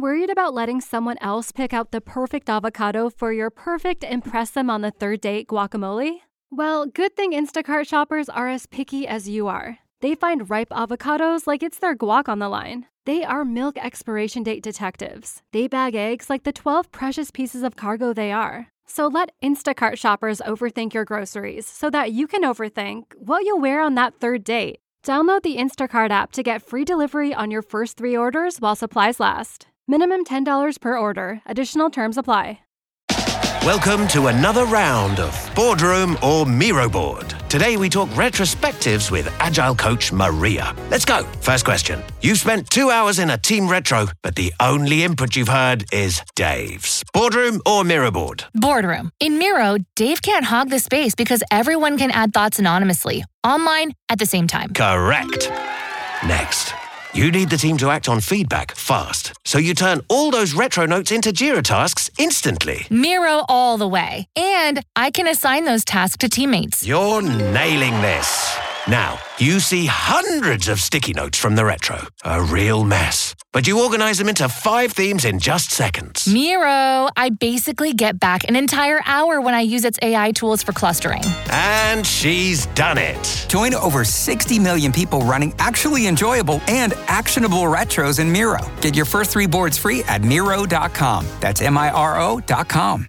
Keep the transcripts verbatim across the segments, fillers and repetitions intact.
Worried about letting someone else pick out the perfect avocado for your perfect impress them on the third date guacamole? Well, good thing Instacart shoppers are as picky as you are. They find ripe avocados like it's their guac on the line. They are milk expiration date detectives. They bag eggs like the twelve precious pieces of cargo they are. So let Instacart shoppers overthink your groceries so that you can overthink what you'll wear on that third date. Download the Instacart app to get free delivery on your first three orders while supplies last. Minimum ten dollars per order. Additional terms apply. Welcome to another round of Boardroom or Miro Board. Today we talk retrospectives with Agile coach Maria. Let's go. First question. You've spent two hours in a team retro, but the only input you've heard is Dave's. Boardroom or Miro Board? Boardroom. In Miro, Dave can't hog the space because everyone can add thoughts anonymously, online, at the same time. Correct. Next. You need the team to act on feedback fast, so you turn all those retro notes into Jira tasks instantly. Miro all the way. And I can assign those tasks to teammates. You're nailing this. Now, you see hundreds of sticky notes from the retro. A real mess. But you organize them into five themes in just seconds. Miro, I basically get back an entire hour when I use its A I tools for clustering. And she's done it. Join over sixty million people running actually enjoyable and actionable retros in Miro. Get your first three boards free at Miro dot com. That's M I R O dot com.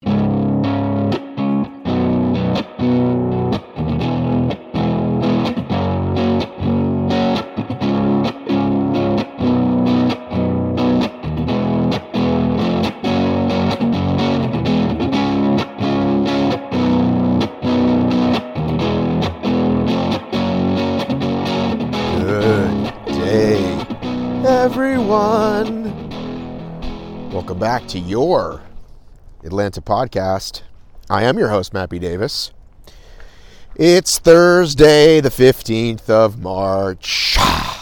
Everyone, welcome back to your Atlanta podcast. I am your host, Matt B. Davis. It's Thursday, the fifteenth of March.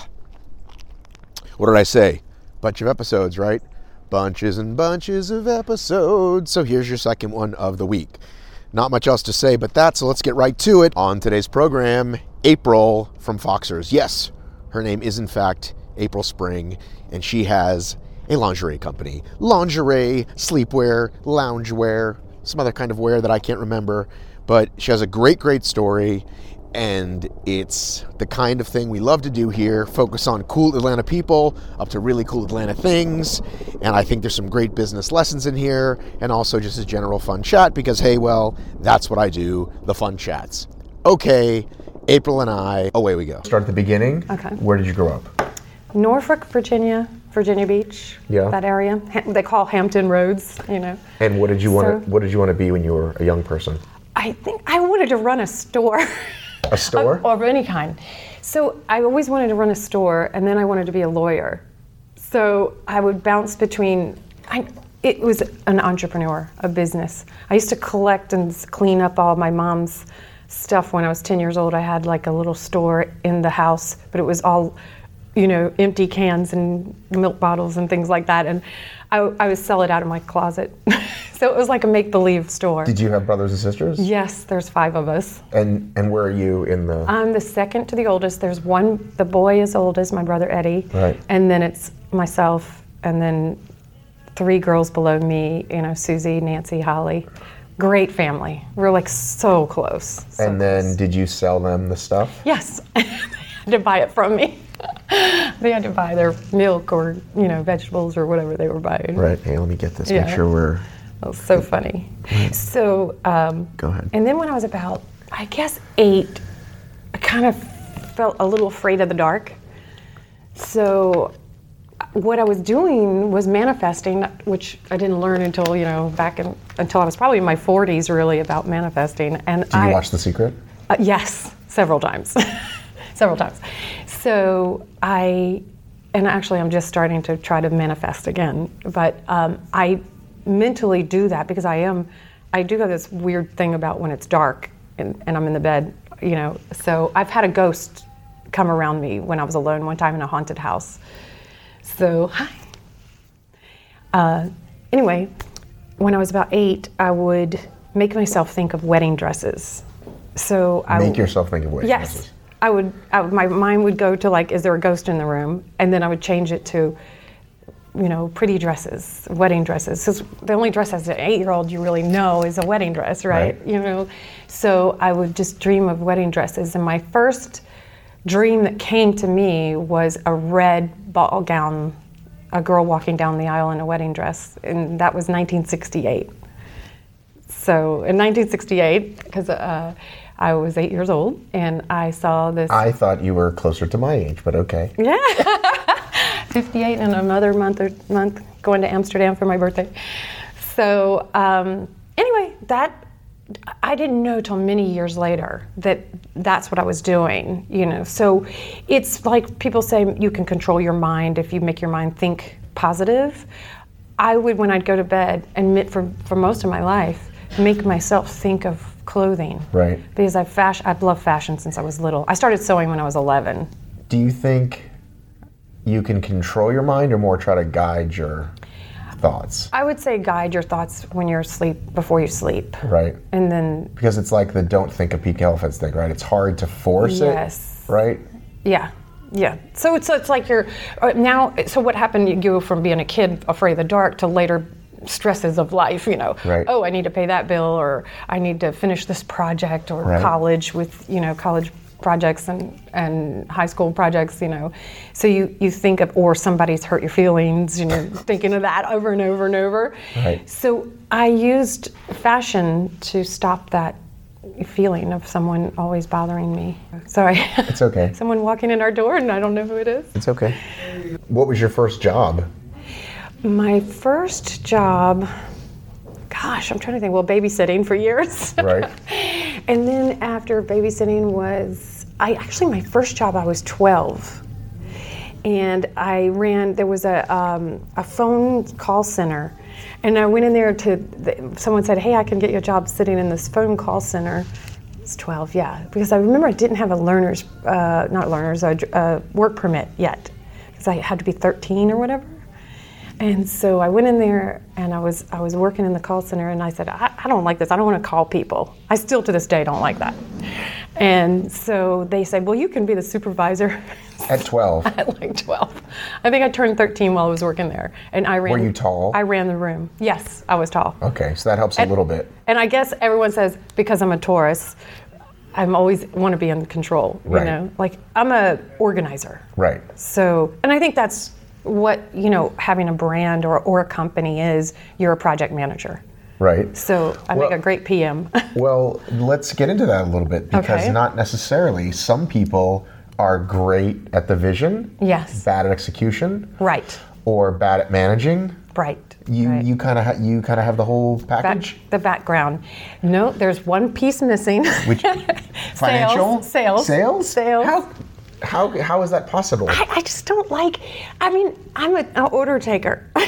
What did I say? Bunch of episodes, right? Bunches and bunches of episodes. So here's your second one of the week. Not much else to say but that, so let's get right to it. On today's program, April from Foxers. Yes, her name is in fact April Spring, and she has a lingerie company. Lingerie, sleepwear, loungewear, some other kind of wear that I can't remember, but she has a great, great story, and it's the kind of thing we love to do here, focus on cool Atlanta people up to really cool Atlanta things, and I think there's some great business lessons in here, and also just a general fun chat, because hey, well, that's what I do, the fun chats. Okay, April and I, away we go. Start at the beginning. Okay. Where did you grow up? Norfolk, Virginia, Virginia Beach, yeah. that area. They call Hampton Roads, you know. And what did you want So- to What did you want to be when you were a young person? I think I wanted to run a store. A store? of, of any kind. So I always wanted to run a store, and then I wanted to be a lawyer. So I would bounce between, I, it was an entrepreneur, a business. I used to collect and clean up all my mom's stuff when I was ten years old. I had like a little store in the house, but it was all, you know, empty cans and milk bottles and things like that. And I, I would sell it out of my closet. So it was like a make-believe store. Did you have brothers and sisters? Yes, there's five of us. And and where are you in the? I'm the second to the oldest. There's one, the boy is oldest, my brother Eddie. Right. And And then it's myself, and then three girls below me, you know, Susie, Nancy, Holly. Great family. We're like so close. So and then close. did you sell them the stuff? Yes. They had to buy it from me. They had to buy their milk or, you know, vegetables or whatever they were buying. Right. Hey, let me get this. Yeah. Make sure we're. It was so funny. So, um, Go ahead. And then when I was about, I guess, eight, I kind of felt a little afraid of the dark. So what I was doing was manifesting, which I didn't learn until, you know, back in, until I was probably in my forties, really, about manifesting. And Did you I, watch The Secret? Uh, yes, several times. Several times. So I, and actually I'm just starting to try to manifest again, but um, I mentally do that because I am, I do have this weird thing about when it's dark and, and I'm in the bed, you know, so I've had a ghost come around me when I was alone one time in a haunted house. So, hi. Uh, anyway, when I was about eight, I would make myself think of wedding dresses. So I Make yourself think of wedding yes, dresses. I would, I would. My mind would go to like, is there a ghost in the room? And then I would change it to you know, pretty dresses, wedding dresses. Because the only dress as an eight-year-old you really know is a wedding dress, right? Right. You know, so I would just dream of wedding dresses. And my first dream that came to me was a red ball gown, a girl walking down the aisle in a wedding dress, and that was nineteen sixty-eight. So in nineteen sixty-eight, because uh, I was eight years old, and I saw this. I thought you were closer to my age, but okay. Yeah, fifty-eight and another month or month going to Amsterdam for my birthday. So um, anyway, that I didn't know till many years later that that's what I was doing. You know, so it's like people say you can control your mind if you make your mind think positive. I would, when I'd go to bed, and for for most of my life, make myself think of clothing. Right. Because I've fashion, I've loved fashion since I was little. I started sewing when I was eleven. Do you think you can control your mind or more try to guide your thoughts? I would say guide your thoughts when you're asleep, before you sleep. Right. And then, Because it's like the don't think of peak elephants thing, right? It's hard to force yes. it, right? Yeah. Yeah. So it's, so it's like you're, uh, now, so what happened, you go from being a kid afraid of the dark to later stresses of life, you know. Right. Oh, I need to pay that bill, or I need to finish this project, or Right. college with, you know, college projects and, and high school projects, you know. So you, you think of, or somebody's hurt your feelings, you know, thinking of that over and over and over. Right. So I used fashion to stop that feeling of someone always bothering me. Sorry. It's okay. Someone walking in our door and I don't know who it is. It's okay. What was your first job? My first job, gosh, I'm trying to think, well, babysitting for years. Right. And then after babysitting was, I actually, my first job, I was twelve. And I ran, there was a, um, a phone call center. And I went in there to, the, someone said, hey, I can get you a job sitting in this phone call center. I was twelve, yeah. Because I remember I didn't have a learner's, uh, not learner's, a, a work permit yet. Because I had to be thirteen or whatever. And so I went in there and I was I was working in the call center, and I said, I, I don't like this. I don't want to call people. I still to this day don't like that. And so they said, well, you can be the supervisor. At twelve. At like twelve. I think I turned thirteen while I was working there. And I ran. Were you tall? I ran the room. Yes, I was tall. Okay, so that helps a And- little bit. And I guess everyone says, because I'm a Taurus, I'm always want to be in control, you Right. know? Like, I'm a organizer. Right. So, and I think that's what, you know, having a brand or, or a company is. You're a project manager. Right. So I Well- make a great P M. Well, let's get into that a little bit, because Okay. not necessarily. Some people are great at the vision, Yes. bad at execution, Right. or bad at managing. Right. You right. you kind of ha- you kind of have the whole Back- package. the background. No, there's one piece missing. Which financial Sales. sales Sales. How how how is that possible? I, I just don't like, I mean, I'm a, an order taker. I,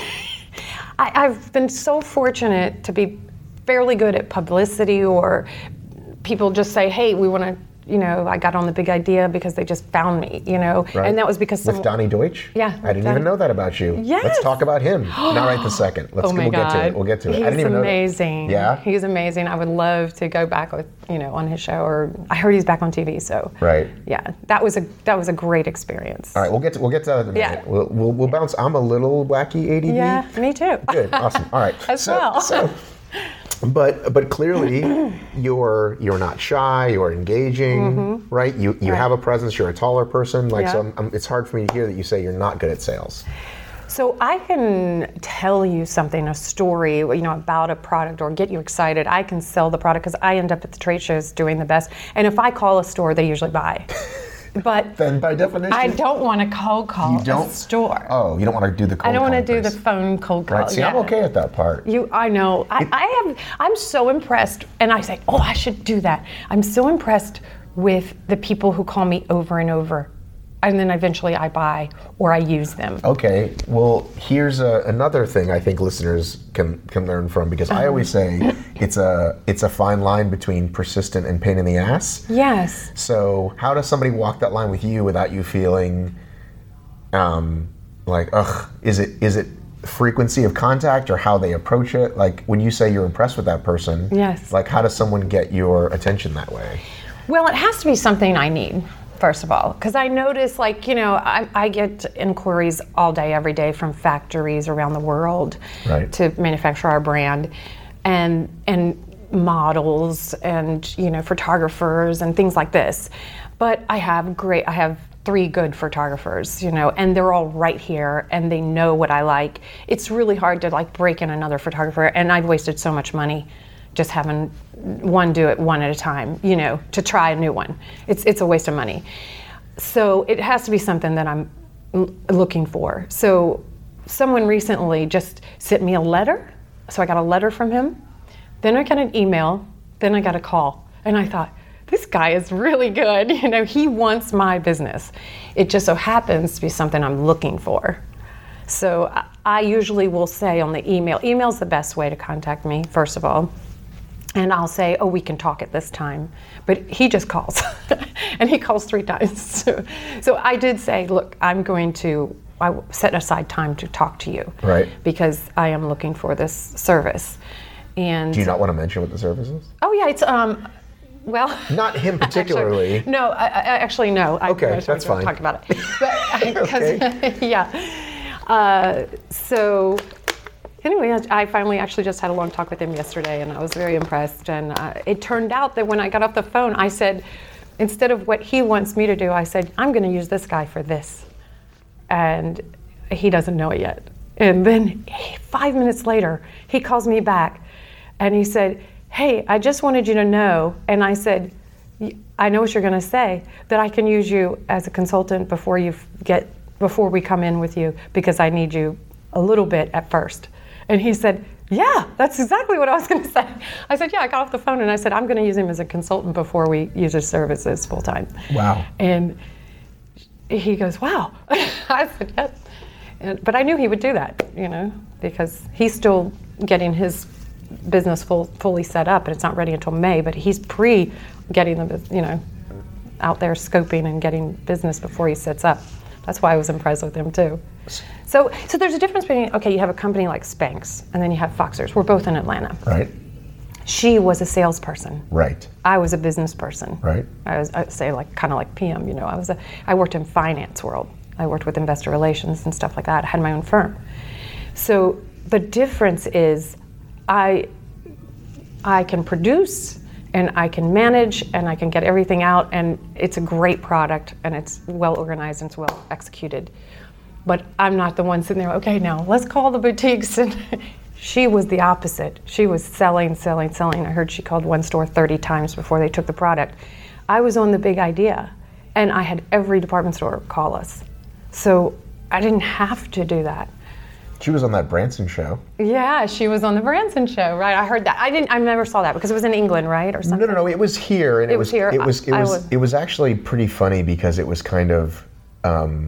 I've been so fortunate to be fairly good at publicity, or people just say, hey, we want to, you know, I got on the big idea because they just found me, you know, Right. and that was because With some, Donnie Deutsch? Yeah, I didn't Donnie- even know that about you. Yes. Let's talk about him. Not right this second. Let's oh my we'll God. get to it. We'll get to it. He's I didn't even know that. amazing. Yeah? He's amazing. I would love to go back with, you know, on his show, or I heard he's back on T V, so. Right. Yeah, that was a that was a great experience. All right, we'll get to, we'll get to that in a Yeah. minute. We'll, we'll we'll bounce. I'm a little wacky A D D. Yeah, me too. Good. Awesome. All right. As so, well. So, but but clearly you're you're not shy. You're engaging, right? You you Right. have a presence. You're a taller person. Like so, Yeah. I'm, I'm, it's hard for me to hear that you say you're not good at sales. So I can tell you something, a story, you know, about a product, or get you excited. I can sell the product because I end up at the trade shows doing the best. And if I call a store, they usually buy. But Then by definition, I don't want to cold call You don't? a store. Oh, you don't want to do the cold I don't want to calling do the place. phone cold call. Right. See, I'm yeah. okay at that part. You, I know. I, I have. I'm so impressed, and I say, "Oh, I should do that." I'm so impressed with the people who call me over and over, and then eventually I buy or I use them. Okay, well, here's a, another thing I think listeners can can learn from, because I always say it's a it's a fine line between persistent and pain in the ass. Yes. So how does somebody walk that line with you without you feeling um, like, ugh, is it is it frequency of contact or how they approach it? Like when you say you're impressed with that person, Yes. like how does someone get your attention that way? Well, it has to be something I need first of all, because I notice, like, you know, I, I get inquiries all day, every day from factories around the world Right. to manufacture our brand, and and models and, you know, photographers and things like this. But I have great, I have three good photographers, you know, and they're all right here and they know what I like. It's really hard to like break in another photographer, and I've wasted so much money just having one do it one at a time, you know, to try a new one. It's it's a waste of money. So it has to be something that I'm l- looking for. So someone recently just sent me a letter. So I got a letter from him. Then I got an email. Then I got a call. And I thought, this guy is really good. You know, he wants my business. It just so happens to be something I'm looking for. So I, I usually will say on the email, email's the best way to contact me, first of all. And I'll say, oh, we can talk at this time. But he just calls. And he calls three times. So, so I did say, look, I'm going to I set aside time to talk to you. Right. Because I am looking for this service. And Do you not want to mention what the service is? Oh, yeah, it's, um, well. Not him particularly. Actually, no, I, I actually, no. I, Okay, I just that's wanted to fine. Talk about it. But, because, Okay. yeah. Uh, so, anyway, I I finally actually just had a long talk with him yesterday, and I was very impressed. And uh, it turned out that when I got off the phone, I said, instead of what he wants me to do, I said, I'm going to use this guy for this. And he doesn't know it yet. And then five minutes later, he calls me back, and he said, hey, I just wanted you to know. And I said, I know what you're going to say, that I can use you as a consultant before you get, before we come in with you, because I need you a little bit at first. And he said, yeah, that's exactly what I was going to say. I said, yeah, I got off the phone and I said, I'm going to use him as a consultant before we use his services full time. Wow. And he goes, wow. I said, yes. And, but I knew he would do that, you know, because he's still getting his business full, fully set up, and it's not ready until May, but he's pre getting the, you know, out there scoping and getting business before he sets up. That's why I was impressed with him too. So, so there's a difference between, okay, you have a company like Spanx, and then you have Foxers. We're both in Atlanta. Right. She was a salesperson. Right. I was a business person. Right. I was, I'd say, like kind of like P M. You know, I was a, I worked in finance world. I worked with investor relations and stuff like that. I had my own firm. So the difference is, I, I can produce, and I can manage, and I can get everything out, and it's a great product, and it's well organized and it's well executed. But I'm not the one sitting there, okay, now let's call the boutiques. And she was the opposite. She was selling, selling, selling. I heard she called one store thirty times before they took the product. I was on the big idea, and I had every department store call us. So I didn't have to do that. She was on that Branson show. Yeah, she was on the Branson show, right? I heard that. I didn't. I never saw that because it was in England, right, or something. No, no, no. It was here, and it, It was here. It was. It I- I was. was- It was actually pretty funny because it was kind of um,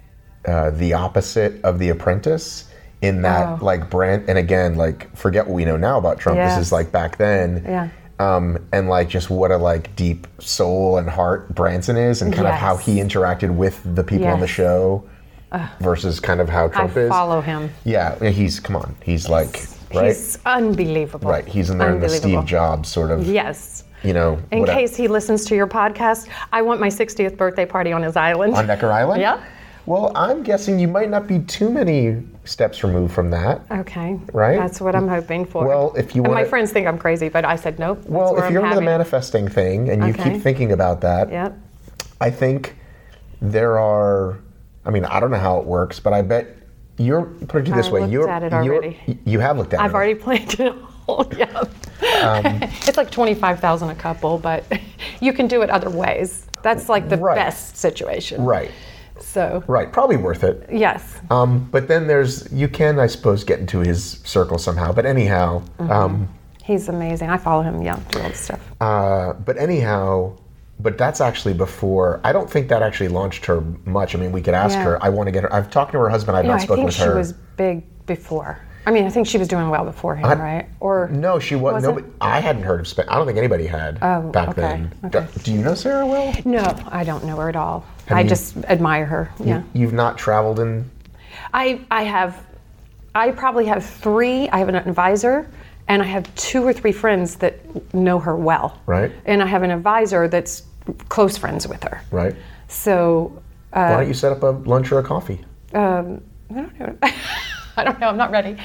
uh, the opposite of The Apprentice in that, Oh. like, Brand. And again, like, forget what we know now about Trump. This Yes. is like back then. Yeah. Um, and like just what a like deep soul and heart Branson is, and kind of how Yes. he interacted with the people on the Yes. show versus kind of how I Trump is. follow him. Yeah, he's come on. He's like right. He's unbelievable. Right, he's in there in the Unbelievable. Steve Jobs sort of, Yes. you know. In whatever. case he listens to your podcast, I want my sixtieth birthday party on his island. On Necker Island? Yeah. Well, I'm guessing you might not be too many steps removed from that. Okay. Right? That's what I'm hoping for. Well, if you and wanna- my friends think I'm crazy, but I said nope. That's Well, where if I'm you're into the having it. manifesting thing and you Okay. keep thinking about that, Yep. I think there are, I mean, I don't know how it works, but I bet you're, put it this I way, looked you're, at it you're- already. you have looked at I've it. already planned it all. Yeah. It's like twenty-five thousand a couple, but you can do it other ways. That's like the Right. best situation. Right, So, right, probably worth it. yes. Um, but then there's, you can, I suppose, get into his circle somehow. But anyhow, Mm-hmm. um, He's amazing. I follow him. Yeah, do all this stuff. uh, but anyhow, but that's actually before, I don't think that actually launched her much. I mean, we could ask Yeah. her. I want to get her, I've talked to her husband, I've You know, not I spoken think with she her. was big before. I mean, I think she was doing well before him, I- right? Or No, she was, Was no, it? but I hadn't heard of Spanx. I don't think anybody had Oh, back okay, then. okay. Do, do you know Sarah well? No, I don't know her at all. Have I you- just admire her. Yeah. You've not traveled in, I I have, I probably have three. I have an advisor, and I have two or three friends that know her well. Right. And I have an advisor that's close friends with her. right? So Why don't you set up a lunch or a coffee? um, I don't know. I don't know. I'm not ready.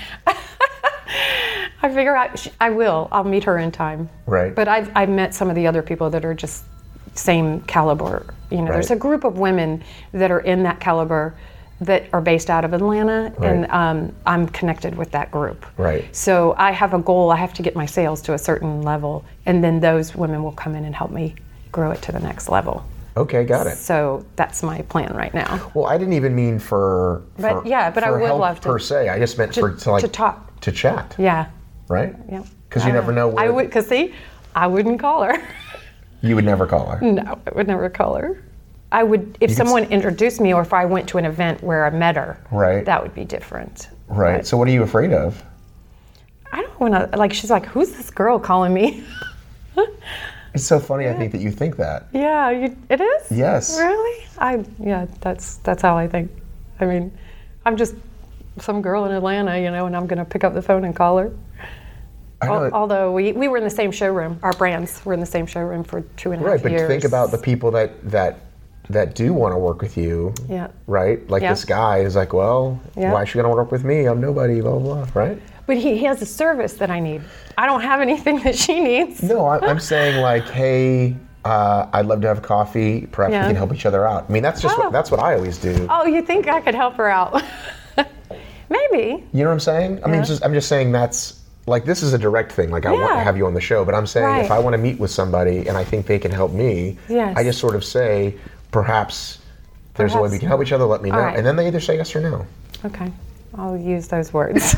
I figure I, I will. I'll meet her in time. Right. But I've, I've met some of the other people that are just same caliber. You know, Right. there's a group of women that are in that caliber that are based out of Atlanta, Right. and um, I'm connected with that group. Right. So I have a goal. I have to get my sales to a certain level, and then those women will come in and help me grow it to the next level. Okay, got it. So that's my plan right now. Well, I didn't even mean for, But, for yeah, but I for would help love to- per se. I just meant to- for to like to talk. to chat. Yeah. Right. Yeah. Because you I never know. Where I would, cause see, I wouldn't call her. You would never call her. No, I would never call her. I would, if could someone introduced me or if I went to an event where I met her, Right. that would be different. Right. But So what are you afraid of? I don't want to, like, she's like, who's this girl calling me? It's so funny. I think that you think that. Yeah, you, it is? Yes. Really? I, yeah, that's, that's how I think. I mean, I'm just some girl in Atlanta, you know, and I'm going to pick up the phone and call her. I know. Al- it- Although we, we were in the same showroom, our brands were in the same showroom for two and a half right, but years. think about the people that that that do want to work with you. Yeah. Right. Like Yeah. this guy is like, well, Yeah. why is she gonna work with me? I'm nobody. Blah blah. blah. Right. But he, he has a service that I need. I don't have anything that she needs. No, I, I'm saying like, hey, uh, I'd love to have coffee. Perhaps Yeah. we can help each other out. I mean, that's just Oh. what, that's what I always do. Oh, you think I could help her out? Maybe. You know what I'm saying? I mean, Yeah. just I'm just saying that's like this is a direct thing. Like I want to Yeah. have you on the show, but I'm saying if Right. I want to meet with somebody and I think they can help me, Yes. I just sort of say perhaps there's a way Perhaps. we can help each other. Let me know, All right. and then they either say yes or no. Okay. I'll use those words.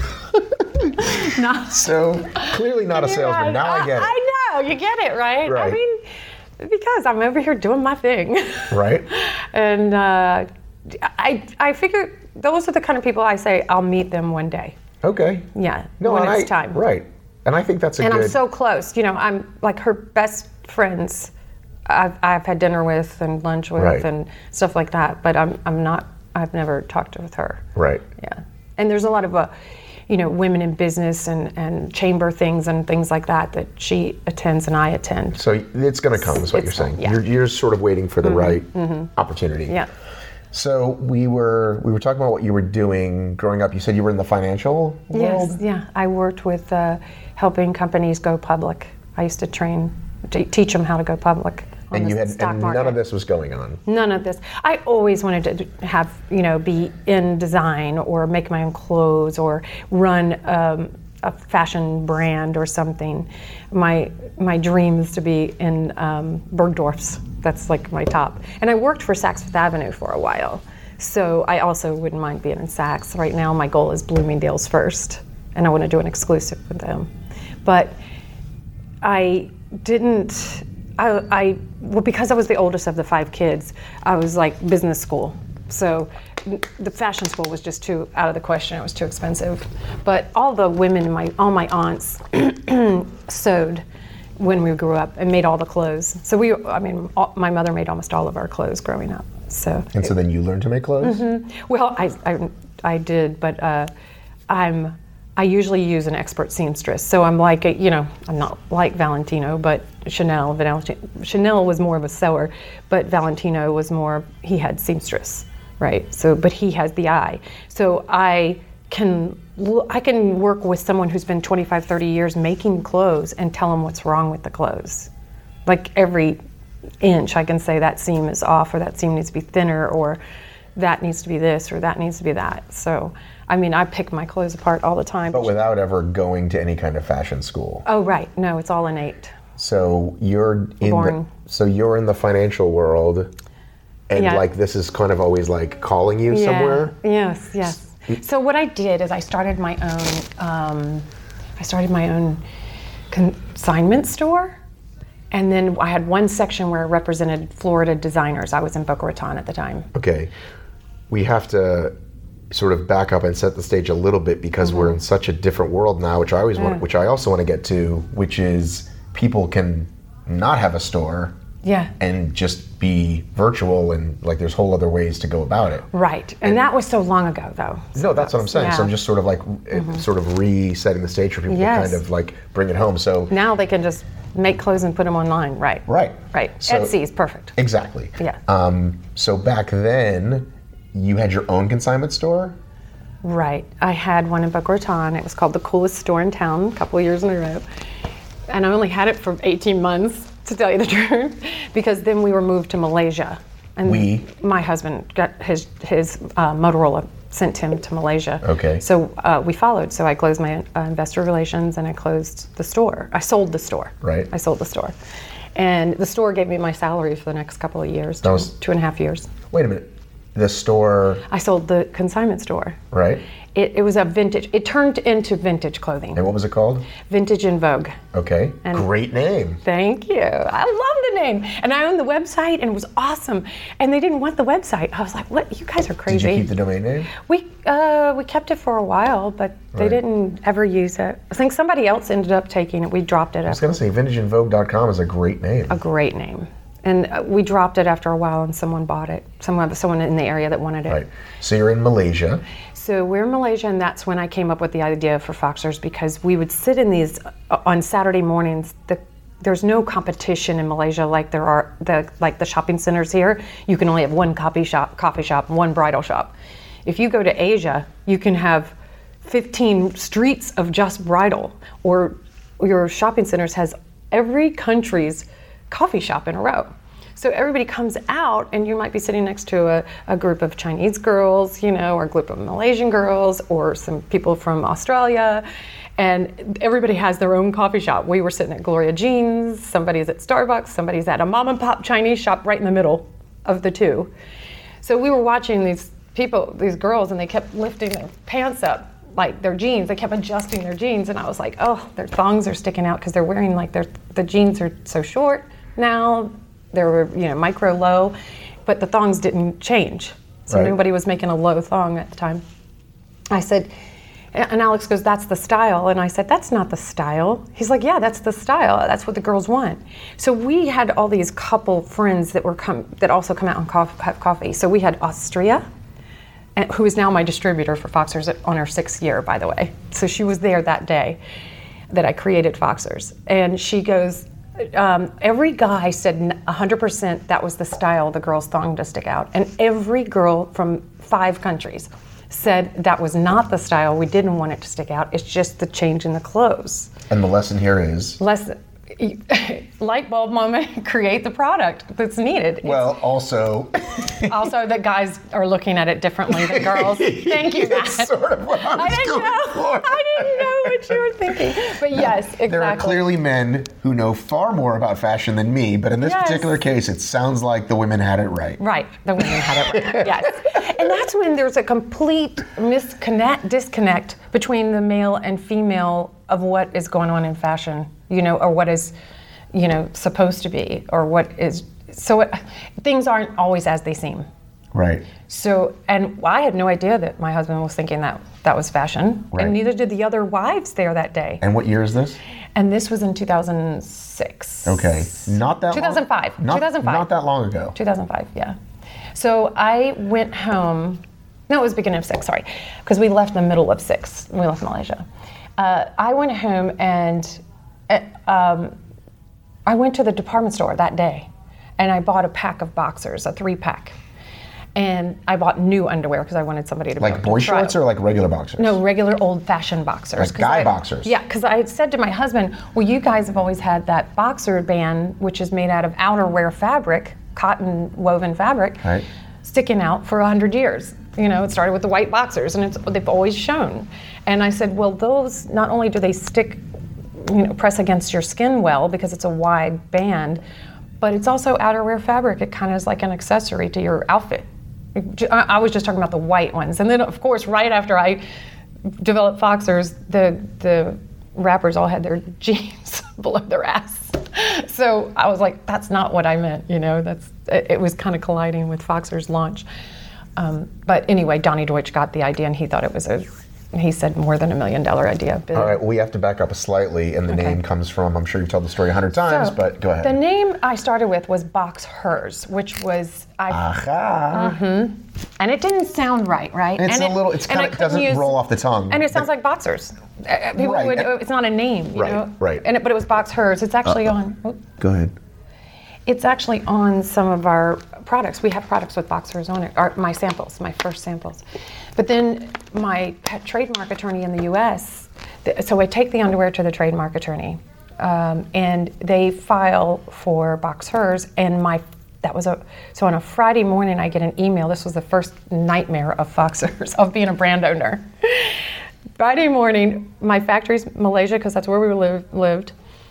no. So clearly not a salesman. Now I get it. I know. You get it, right? Right. I mean, because I'm over here doing my thing. Right? And uh, I, I figure those are the kind of people I say I'll meet them one day. Okay. Yeah. No, when and it's I, time. Right. And I think that's a And good. I'm so close. You know, I'm like her best friends. I've, I've had dinner with and lunch with Right. and stuff like that. But I'm I'm not. I've never talked with her. Right. Yeah. And there's a lot of, uh, you know, women in business and, and chamber things and things like that that she attends and I attend. So it's going to come, is what you're It's saying. fine, yeah. You're, you're sort of waiting for the right opportunity. Yeah. So we were we were talking about what you were doing growing up. You said you were in the financial world. Yes. Yeah. I worked with uh, helping companies go public. I used to train, to teach them how to go public. On And the you had stock and market. none of this was going on. None of this. I always wanted to have, you know, be in design or make my own clothes or run um, a fashion brand or something. My my dream is to be in um, Bergdorf's. That's like my top. And I worked for Saks Fifth Avenue for a while. So I also wouldn't mind being in Saks. Right now my goal is Bloomingdale's first. And I want to do an exclusive with them. But I didn't, I, I, well, because I was the oldest of the five kids, I was like business school. So n- the fashion school was just too out of the question. It was too expensive. But all the women, my all my aunts sewed when we grew up and made all the clothes. So we, I mean, all, my mother made almost all of our clothes growing up. So, And so then you learned to make clothes? well, I, I, I did, but uh, I'm, I usually use an expert seamstress. So I'm like, a, you know, I'm not like Valentino, but Chanel, Valentino, Chanel was more of a sewer, but Valentino was more, he had seamstress, right? So, but he has the eye. So I can, l- I can work with someone who's been twenty-five, thirty years making clothes and tell them what's wrong with the clothes. Like every inch, I can say that seam is off, or that seam needs to be thinner, or that needs to be this, or that needs to be that. So, I mean, I pick my clothes apart all the time. But without ever going to any kind of fashion school. Oh, right. No, it's all innate. So you're in Born. the, so you're in the financial world, and Yeah. like this is kind of always like calling you Yeah. somewhere. Yes, yes. So what I did is I started my own, um, I started my own consignment store. And then I had one section where I represented Florida designers. I was in Boca Raton at the time. Okay, we have to sort of back up and set the stage a little bit because we're in such a different world now, which I always want, which I also want to get to, which is people can not have a store Yeah. and just be virtual and like there's whole other ways to go about it. Right, and, and that was so long ago, though. So no, that's what I'm saying. Yeah. So I'm just sort of like, mm-hmm. sort of resetting the stage for people yes. to kind of like bring it home. So now they can just make clothes and put them online, right? Right. Right. So, Etsy is perfect. Exactly. Yeah. Um, so back then, you had your own consignment store? Right. I had one in Boca Raton. It was called the coolest store in town, a couple of years in a row. And I only had it for eighteen months, to tell you the truth, because then we were moved to Malaysia. And we? My husband got his, his uh, Motorola sent him to Malaysia. Okay. So uh, we followed. So I closed my uh, investor relations and I closed the store. I sold the store. Right. I sold the store. And the store gave me my salary for the next couple of years, That two, was- two and a half years. Wait a minute. The store, I sold the consignment store. right? It, it was a vintage, it turned into vintage clothing. And what was it called? Vintage in Vogue. Okay. And- Great name. Thank you. I love the name. And I owned the website and it was awesome. And they didn't want the website. I was like, what? You guys are crazy. Did you keep the domain name? We uh, we kept it for a while, but they Right. didn't ever use it. I think somebody else ended up taking it. We dropped it. I was going to say vintage in vogue dot com is a great name. A great name. And uh, we dropped it after a while and someone bought it. Someone, someone in the area that wanted it. Right. So you're in Malaysia. So we're in Malaysia, and that's when I came up with the idea for Foxers, because we would sit in these uh, on Saturday mornings. The, there's no competition in Malaysia like there are the like the shopping centers here. You can only have one coffee shop, coffee shop, one bridal shop. If you go to Asia, you can have fifteen streets of just bridal, or your shopping centers has every country's coffee shop in a row. So everybody comes out, and you might be sitting next to a, a group of Chinese girls, you know, or a group of Malaysian girls, or some people from Australia, and everybody has their own coffee shop. We were sitting at Gloria Jean's, somebody's at Starbucks, somebody's at a mom and pop Chinese shop right in the middle of the two. So we were watching these people, these girls, and they kept lifting their pants up, like their jeans. They kept adjusting their jeans, and I was like, oh, their thongs are sticking out because they're wearing like their the jeans are so short now. They were, you know, micro low, but the thongs didn't change. So Right. nobody was making a low thong at the time. I said, and Alex goes, that's the style. And I said, that's not the style. He's like, yeah, that's the style. That's what the girls want. So we had all these couple friends that were come that also come out and cof- have coffee. So we had Austria, and, who is now my distributor for Foxers on her sixth year, by the way. So she was there that day that I created Foxers. And she goes, um, every guy said one hundred percent that was the style, the girl's thong to stick out. And every girl from five countries said that was not the style, we didn't want it to stick out, it's just the change in the clothes. And the lesson here is? Less, light bulb moment, create the product that's needed. Well, also... Also, that guys are looking at it differently than girls. Thank you, Matt. That's sort of what I was I didn't going know. for. I didn't know what you were thinking. But yes, exactly. There are clearly men who know far more about fashion than me, but in this Yes. particular case, it sounds like the women had it right. Right, the women had it right. Yes. And that's when there's a complete misconnect, disconnect between the male and female of what is going on in fashion, you know, or what is, you know, supposed to be, or what is, so it, things aren't always as they seem. Right. So, and I had no idea that my husband was thinking that that was fashion, Right. and neither did the other wives there that day. And what year is this? And this was in two thousand six. Okay. Not that two thousand five. long. Not, two thousand five. Not that long ago. two thousand five, yeah. So I went home, no, it was beginning of six, sorry, because we left in the middle of six, we left Malaysia. Uh, I went home and uh, um, I went to the department store that day, and I bought a pack of boxers, a three pack. And I bought new underwear because I wanted somebody to be Like able to boy try shorts it. or like regular boxers? No, regular old-fashioned boxers. Like 'Cause guy I- boxers? Yeah, because I had said to my husband, well, you guys have always had that boxer band, which is made out of outerwear fabric, cotton woven fabric, Right. sticking out for one hundred years. You know, it started with the white boxers, and it's, they've always shown. And I said, well, those, not only do they stick, you know, press against your skin well because it's a wide band, but it's also outerwear fabric. It kind of is like an accessory to your outfit. I was just talking about the white ones. And then, of course, right after I developed Foxers, the the rappers all had their jeans below their ass. So I was like, that's not what I meant, you know. That's it, it was kind of colliding with Foxers' launch. Um, but anyway, Donnie Deutsch got the idea, and he thought it was a he said more than a million dollar idea. But All right, we have to back up slightly, and the Okay. name comes from, I'm sure you've told the story a hundred times, So, but go ahead. The name I started with was Box Hers, which was I, Aha. and it didn't sound right, right? It's and a it, little, it's and kind I of, couldn't doesn't use- roll off the tongue. And it sounds like boxers. Uh, People Right. would. It's not a name, you Right, know. right. And it, but it was Box Hers. It's actually on. oh, Go ahead. It's actually on some of our products. We have products with Box Hers on it. Or my samples, my first samples. But then my pet trademark attorney in the U S. th- So I take the underwear to the trademark attorney, um, and they file for Box Hers. And my that was a so on a Friday morning I get an email. This was the first nightmare of Box Hers of being a brand owner. Friday morning, my factory's Malaysia because that's where we live, lived,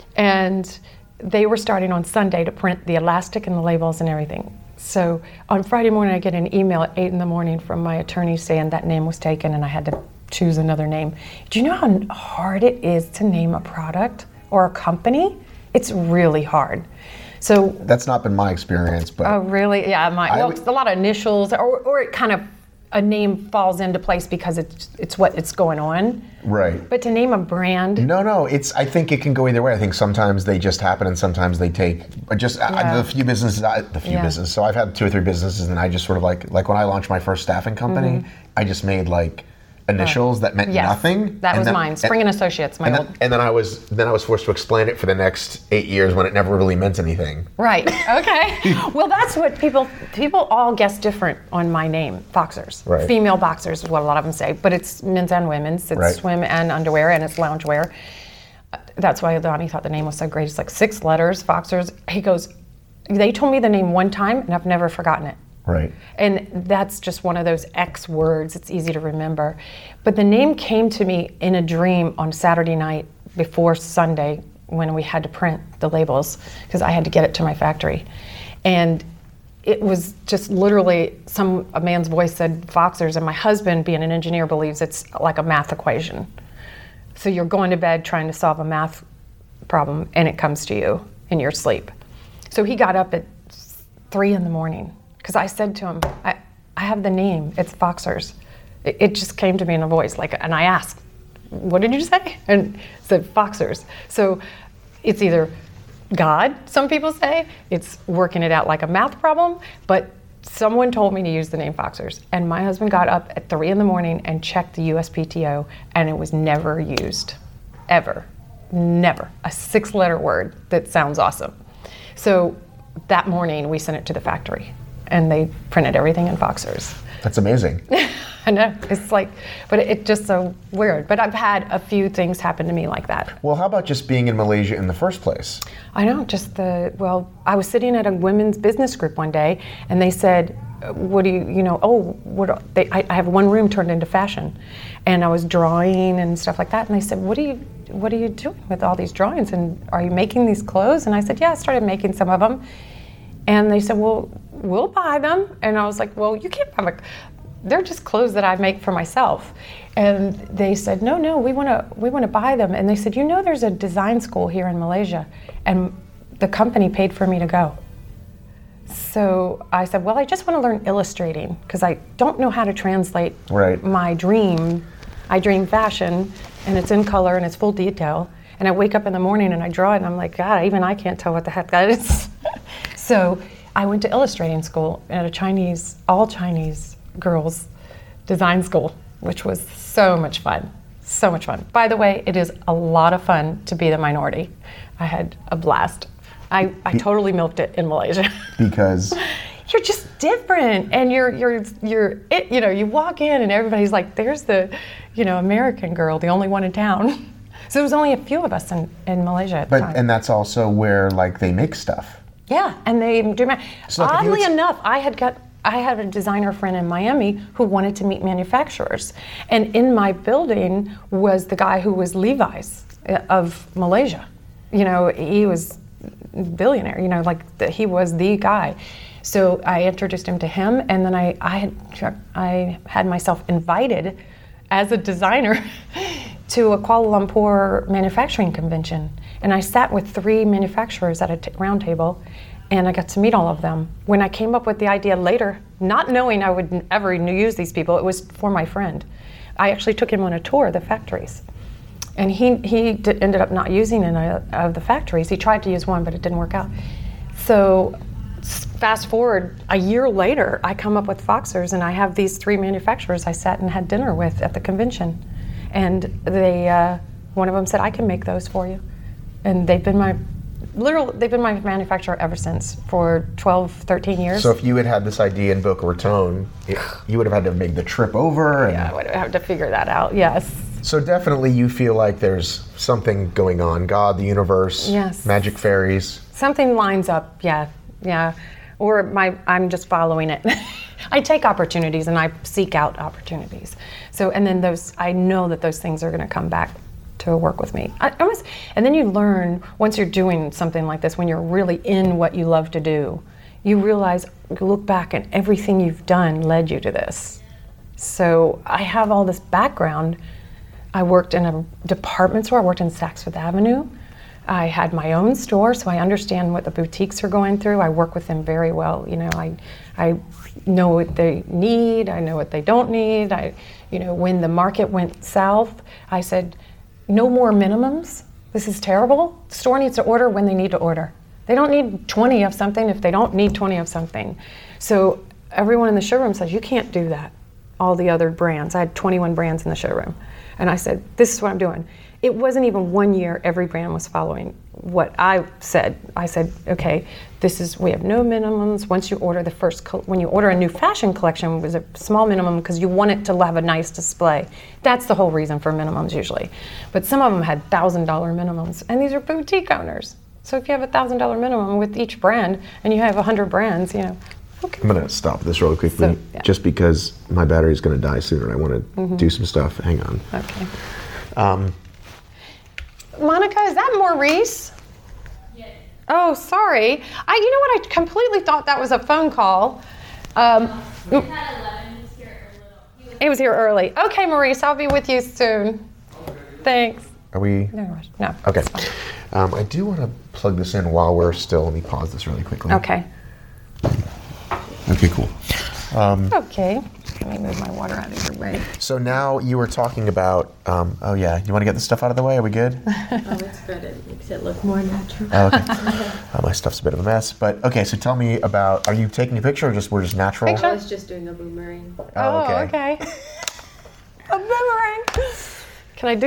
and they were starting on Sunday to print the elastic and the labels and everything. So on Friday morning, I get an email at eight in the morning from my attorney saying that name was taken and I had to choose another name. Do you know how hard it is to name a product or a company? It's really hard. So, That's not been my experience, but oh really? Yeah, my, I well, would- it's a lot of initials, or, or it kind of, a name falls into place because it's it's what it's going on. right. But to name a brand, No, no. It's. I think it can go either way. I think sometimes they just happen, and sometimes they take. Just I- Yeah. the few businesses, I, the few Yeah. businesses. So I've had two or three businesses, and I just sort of like, like when I launched my first staffing company, I just made like initials that meant Mm-hmm. yes, nothing. that and was then- mine. Spring and Associates, my and old. then, and then I was then I was forced to explain it for the next eight years when it never really meant anything. Right. Okay. Well, that's what people people all guess different on my name, Boxers. Right. Female boxers is what a lot of them say, but it's men's and women's. It's Right. swim and underwear, and it's loungewear. Uh, That's why Donnie thought the name was so great. It's like six letters, Boxers. He goes, they told me the name one time, and I've never forgotten it. Right. And that's just one of those X words. It's easy to remember. But the name came to me in a dream on Saturday night before Sunday when we had to print the labels because I had to get it to my factory. And it was just literally some a man's voice said Boxers, and my husband, being an engineer, believes it's like a math equation. So you're going to bed trying to solve a math problem and it comes to you in your sleep. So he got up at three in the morning because I said to him, I, I have the name, it's Boxers. It, it just came to me in a voice, like, and I asked, what did you say? And said Boxers. So it's either God, some people say, it's working it out like a math problem, but someone told me to use the name Boxers. And my husband got up at three in the morning and checked the U S P T O, and it was never used, ever, never. A six letter word that sounds awesome. So that morning we sent it to the factory and they printed everything in Boxers. That's amazing. I know, it's like, but it, it's just so weird. But I've had a few things happen to me like that. Well, how about just being in Malaysia in the first place? I know, just the, well, I was sitting at a women's business group one day and they said, what do you, you know, oh, what, are- they, I, I have one room turned into fashion. And I was drawing and stuff like that. And they said, what are you, what are you doing with all these drawings? And are you making these clothes? And I said, yeah, I started making some of them. And they said, well, we'll buy them. And I was like, well, you can't buy my, they're just clothes that I make for myself. And they said, no, no, we want to we want to buy them. And they said, you know, there's a design school here in Malaysia, and the company paid for me to go. So I said, well, I just want to learn illustrating because I don't know how to translate Right. my dream. I dream fashion, and it's in color and it's full detail. And I wake up in the morning and I draw it, and I'm like, God, even I can't tell what the heck that is. So I went to illustrating school at a Chinese, all Chinese girls design school, which was so much fun, so much fun. By the way, it is a lot of fun to be the minority. I had a blast. I, I totally milked it in Malaysia. Because You're just different, and you're you're you're it, you know, you walk in and everybody's like, there's the, you know, American girl, the only one in town. So there was only a few of us in, in Malaysia at the but time. and that's also where like they make stuff. Yeah, and they do. Ma- So, like, if you Oddly would- enough, I had got I had a designer friend in Miami who wanted to meet manufacturers, and in my building was the guy who was Levi's uh, of Malaysia. You know, he was billionaire. You know, like the, he was the guy. So I introduced him to him, and then I I had I had myself invited as a designer to a Kuala Lumpur manufacturing convention. And I sat with three manufacturers at a t- round table, and I got to meet all of them. When I came up with the idea later, not knowing I would n- ever use these people, it was for my friend. I actually took him on a tour of the factories. And he, he d- ended up not using any of the factories. He tried to use one, but it didn't work out. So fast forward a year later, I come up with Foxers, and I have these three manufacturers I sat and had dinner with at the convention. And they, uh, one of them said, I can make those for you. And they've been my, literally, they've been my manufacturer ever since for twelve, thirteen years. So if you had had this idea in Boca Raton, it, you would have had to make the trip over. And yeah, I would have to figure that out, yes. So definitely you feel like there's something going on. God, the universe, yes. magic fairies. Something lines up, yeah, yeah. Or my, I'm just following it. I take opportunities and I seek out opportunities. So, and then those, I know that those things are gonna come back to work with me. I, I was, and then you learn, once you're doing something like this, when you're really in what you love to do, you realize, you look back and everything you've done led you to this. So I have all this background. I worked in a department store. I worked in Saks Fifth Avenue. I had my own store, so I understand what the boutiques are going through. I work with them very well. You know, I, I know what they need. I know what they don't need. I, you know, when the market went south, I said, no more minimums. This is terrible. The store needs to order when they need to order. They don't need twenty of something if they don't need twenty of something. So everyone in the showroom says, you can't do that. All the other brands. I had twenty-one brands in the showroom. And I said, this is what I'm doing. It wasn't even one year every brand was following what I said. I said, okay, this is, we have no minimums. Once you order the first, co- when you order a new fashion collection, it was a small minimum because you want it to have a nice display. That's the whole reason for minimums usually. But some of them had one thousand dollars minimums, and these are boutique owners. So if you have a one thousand dollars minimum with each brand, and you have one hundred brands, you know, okay. I'm gonna stop this really quickly, So, yeah. just because my battery's gonna die soon and I wanna Mm-hmm. do some stuff. Hang on. Okay. Um, Monica, is that Maurice? Yes. Oh, sorry. I, you know what? I completely thought that was a phone call. Um, he was here early. Okay, Maurice, I'll be with you soon. Thanks. are we? No rush. No. Okay. it's fine. Um, I do wanna plug this in while we're still, let me pause this really quickly. Okay. Okay, cool. Okay. Let me move my water out of your way. So now you were talking about, um, oh yeah, you wanna get this stuff out of the way? Are we good? Oh, it's good. It makes it look more natural. Oh, okay. uh, my stuff's a bit of a mess, but okay. So tell me about. Are you taking a picture, or just we're just natural? Picture? I was just doing a boomerang. Oh, okay. Oh, okay. A boomerang. Can I do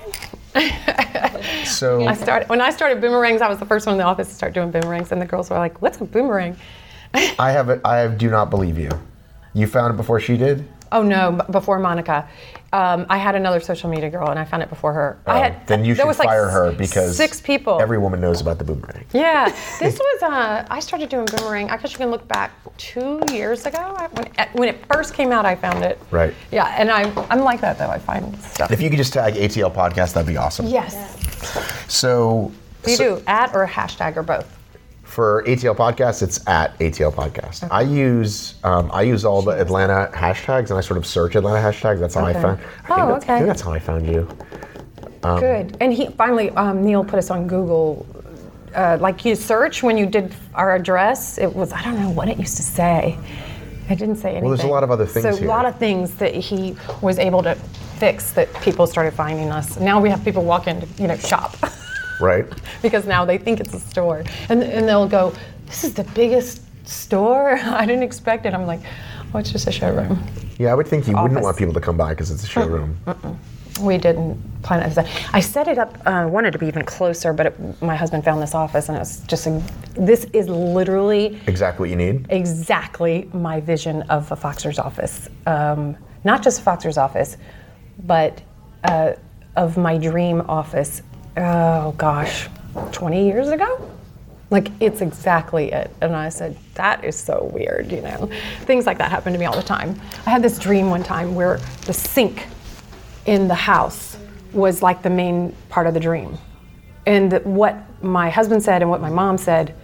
something? So I started when I started boomerangs. I was the first one in the office to start doing boomerangs, and the girls were like, "What's a boomerang?" I have it. I do not believe you. You found it before she did. Oh no! b- Before Monica, um, I had another social media girl, and I found it before her. I Oh, had, then you there should was like fire her s- because six people. Every woman knows about the boomerang. Yeah, this was. Uh, I started doing boomerang. I guess you can look back two years ago I- when, at- when it first came out. I found it. Right. Yeah, and I I'm like that though. I find stuff. If you could just tag A T L podcast, that'd be awesome. Yes. So, Do you so do at or a hashtag or both? for A T L podcast, it's at A T L podcast. I use um, I use all the Atlanta hashtags, and I sort of search Atlanta hashtags. That's how I Okay. found. I think Oh, that's, I okay. think that's how I found you. Good. And he finally, um, Neil put us on Google. Uh, like you search when you did our address, it was, I don't know what it used to say. It didn't say anything. Well, there's a lot of other things so here. a lot of things that he was able to fix that people started finding us. Now we have people walk in to, you know, shop. Right. Because now they think it's a store. And, and they'll go, this is the biggest store? I didn't expect it. I'm like, oh, it's just a showroom. Yeah, I would think you wouldn't Office. want people to come by because it's a showroom. We didn't plan it. I set it up, I uh, wanted to be even closer, but it, my husband found this office and it was just, a, this is literally Exactly what you need. exactly my vision of a Foxer's office. Um, not just a Foxer's office, but uh, of my dream office, oh gosh, twenty years ago? Like, it's exactly it. And I said, that is so weird, you know? Things like that happen to me all the time. I had this dream one time where the sink in the house was like the main part of the dream. And that what my husband said and what my mom said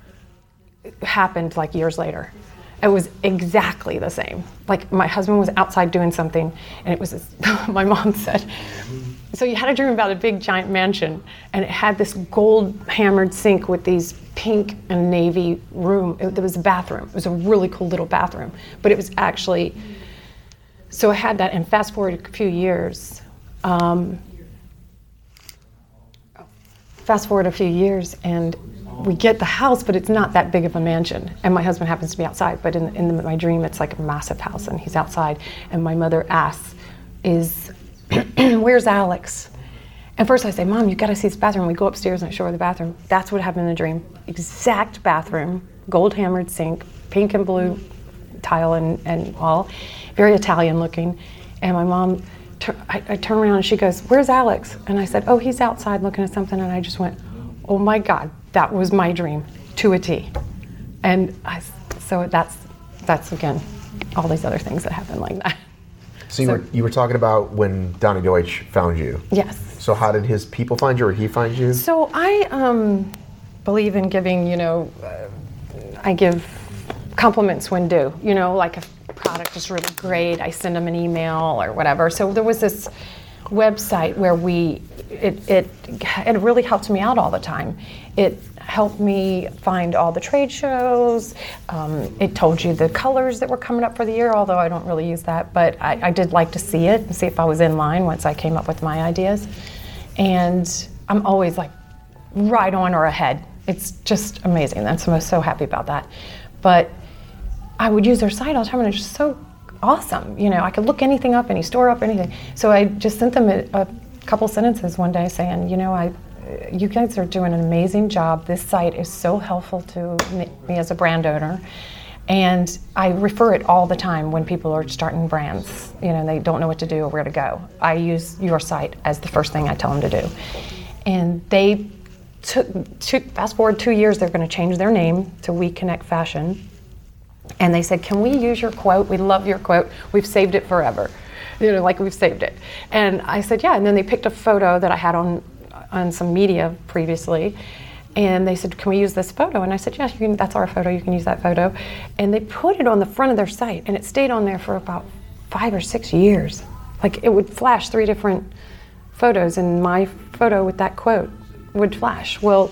happened like years later. It was exactly the same. Like my husband was outside doing something and it was, this, my mom said, so you had a dream about a big giant mansion and it had this gold hammered sink with these pink and navy room. It, there was a bathroom. It was a really cool little bathroom, but it was actually so I had that, and fast forward a few years. Um, fast forward a few years, and we get the house, but it's not that big of a mansion. And my husband happens to be outside, but in, in my dream, it's like a massive house, and he's outside. And my mother asks, "Is where's Alex?" And first I say, "Mom, you got to see this bathroom." We go upstairs and I show her the bathroom. That's what happened in the dream. Exact bathroom, gold hammered sink, pink and blue tile and, and wall, very Italian looking. And my mom, tur- I, I turn around and she goes, "Where's Alex?" And I said, "Oh, he's outside looking at something." And I just went, "Oh my God, that was my dream to a T." And I, so that's, that's again, all these other things that happen like that. So you, So- were, you were talking about when Donnie Deutsch found you. Yes. So how did his people find you, or he find you? So I um, believe in giving, you know, uh, I give compliments when due. You know, like if a product is really great, I send them an email or whatever. So there was this website where we, it, it, it really helped me out all the time. It helped me find all the trade shows. Um, it told you the colors that were coming up for the year, although I don't really use that, but I, I did like to see it and see if I was in line once I came up with my ideas. And I'm always like right on or ahead. It's just amazing. That's I'm so happy about that. But I would use their site all the time, and it's just so awesome. You know, I could look anything up, any store up, anything. So I just sent them a, a couple sentences one day saying, you know, I, you guys are doing an amazing job. This site is so helpful to me, me as a brand owner. And I refer it all the time when people are starting brands. You know, they don't know what to do or where to go. I use your site as the first thing I tell them to do. And they took, took fast forward two years, they're going to change their name to We Connect Fashion. And they said, "Can we use your quote? We love your quote. We've saved it forever." You know, like we've saved it. And I said, "Yeah." And then they picked a photo that I had on on some media previously. And they said, "Can we use this photo?" And I said, "Yes, you can, that's our photo, you can use that photo." And they put it on the front of their site, and it stayed on there for about five or six years. Like it would flash three different photos, and my photo with that quote would flash. Well,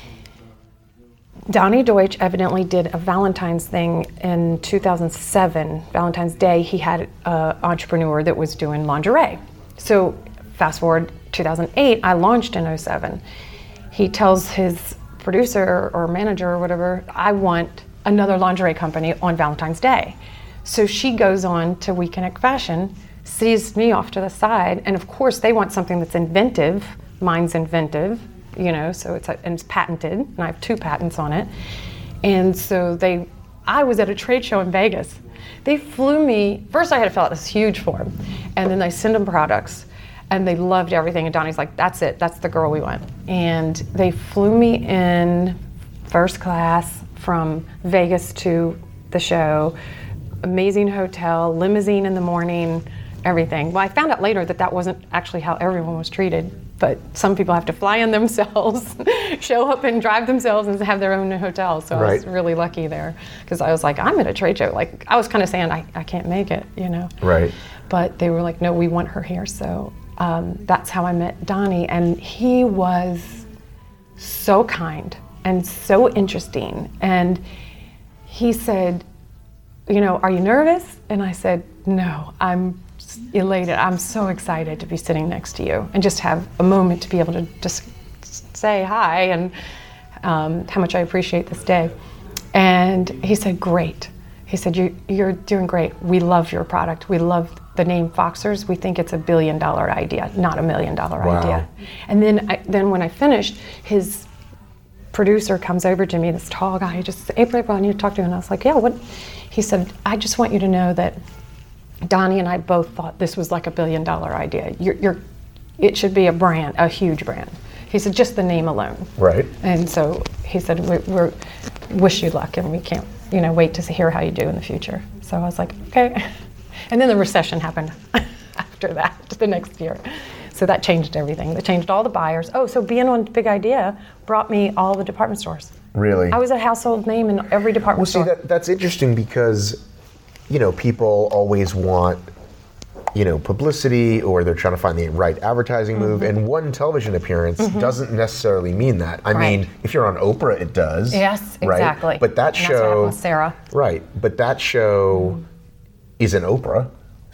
Donnie Deutsch evidently did a Valentine's thing in two thousand seven, Valentine's Day. He had an entrepreneur that was doing lingerie. So fast forward two thousand eight, I launched in oh seven. He tells his producer or manager or whatever, "I want another lingerie company on Valentine's Day." So she goes on to We Connect Fashion, sees me off to the side, and of course they want something that's inventive. Mine's inventive, you know, so it's, and it's patented, and I have two patents on it. And so they, I was at a trade show in Vegas. They flew me, first I had to fill out this huge form, and then they send them products. And they loved everything, and Donnie's like, "That's it, that's the girl we want." And they flew me in first class from Vegas to the show, amazing hotel, limousine in the morning, everything. Well, I found out later that that wasn't actually how everyone was treated, but some people have to fly in themselves, show up and drive themselves and have their own hotel. So Right. I was really lucky there, because I was like, I'm at a trade show. Like, I was kind of saying, I, I can't make it, you know? Right. But they were like, "No, we want her here." So um, that's how I met Donnie, and he was so kind and so interesting. And he said, "You know, are you nervous?" And I said, "No, I'm elated. I'm so excited to be sitting next to you and just have a moment to be able to just say hi and um, how much I appreciate this day." And he said, "Great." He said, you, "You're doing great. We love your product. We love the name Foxers. We think it's a billion dollar idea, not a million dollar Wow. idea." And then, I, then when I finished, his producer comes over to me, this tall guy. He just said, "April, April, I need to talk to you." And I was like, "Yeah, what?" He said, "I just want you to know that Donnie and I both thought this was like a billion dollar idea. You're, you're, it should be a brand, a huge brand." He said, "Just the name alone." Right. And so he said, we we're, wish you luck, and we can't, you know, wait to hear how you do in the future." So I was like, okay. And then the recession happened after that, the next year. So that changed everything. That changed all the buyers. Oh, so being on Big Idea brought me all the department stores. Really? I was a household name in every department Well, see, store. that, that's interesting because, you know, people always want, you know, publicity, or they're trying to find the right advertising move, Mm-hmm. and one television appearance doesn't necessarily mean that. I Right. mean, if you're on Oprah, it does. Yes, right? exactly. But that And that's what show, happened with Sarah. right? But that show isn't Oprah,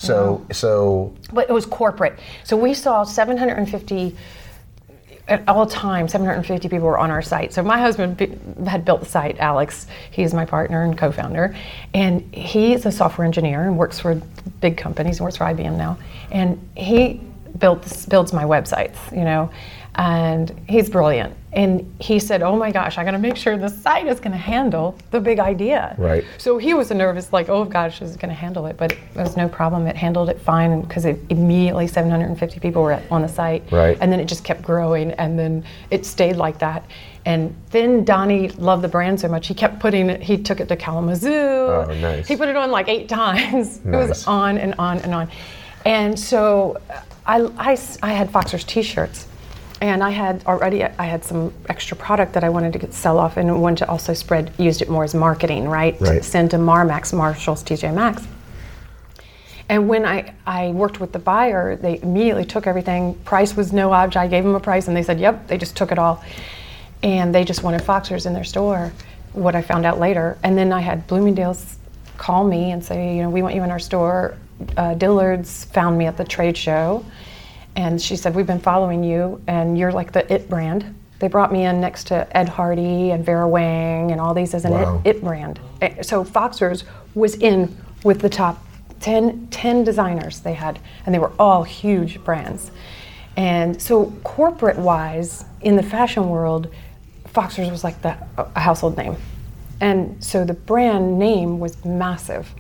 So, so But it was corporate. So we saw seven hundred fifty, at all time, seven hundred fifty people were on our site. So my husband b- had built the site, Alex. He's my partner and co-founder. And he's a software engineer and works for big companies, and works for I B M now. And he built, builds my websites, you know, and he's brilliant. And he said, oh my gosh, I gotta make sure the site is gonna handle the big idea. Right. So he was nervous, like, oh gosh, is it gonna handle it? But it was no problem, it handled it fine, because it immediately seven hundred fifty people were at, on the site. Right. And then it just kept growing, and then it stayed like that. And then Donnie loved the brand so much, he kept putting it, he took it to Kalamazoo. Oh, nice. He put it on like eight times. It Nice. was on and on and on. And so I, I, I had Foxers t-shirts. And I had already, I had some extra product that I wanted to get, sell off, and wanted to also spread, used it more as marketing, right? Right. To send to Marmax, Marshalls, T J Maxx. And when I, I worked with the buyer, they immediately took everything. Price was no object. I gave them a price, and they said, yep, they just took it all. And they just wanted Foxers in their store, what I found out later. And then I had Bloomingdale's call me and say, you know, we want you in our store. Uh, Dillard's found me at the trade show. And she said, we've been following you, and you're like the it brand. They brought me in next to Ed Hardy and Vera Wang and all these as an Wow. it, it brand. Eh, So Foxers was in with the top ten, ten designers they had, and they were all huge brands. And so corporate-wise, in the fashion world, Foxers was like the, a household name. And so the brand name was massive.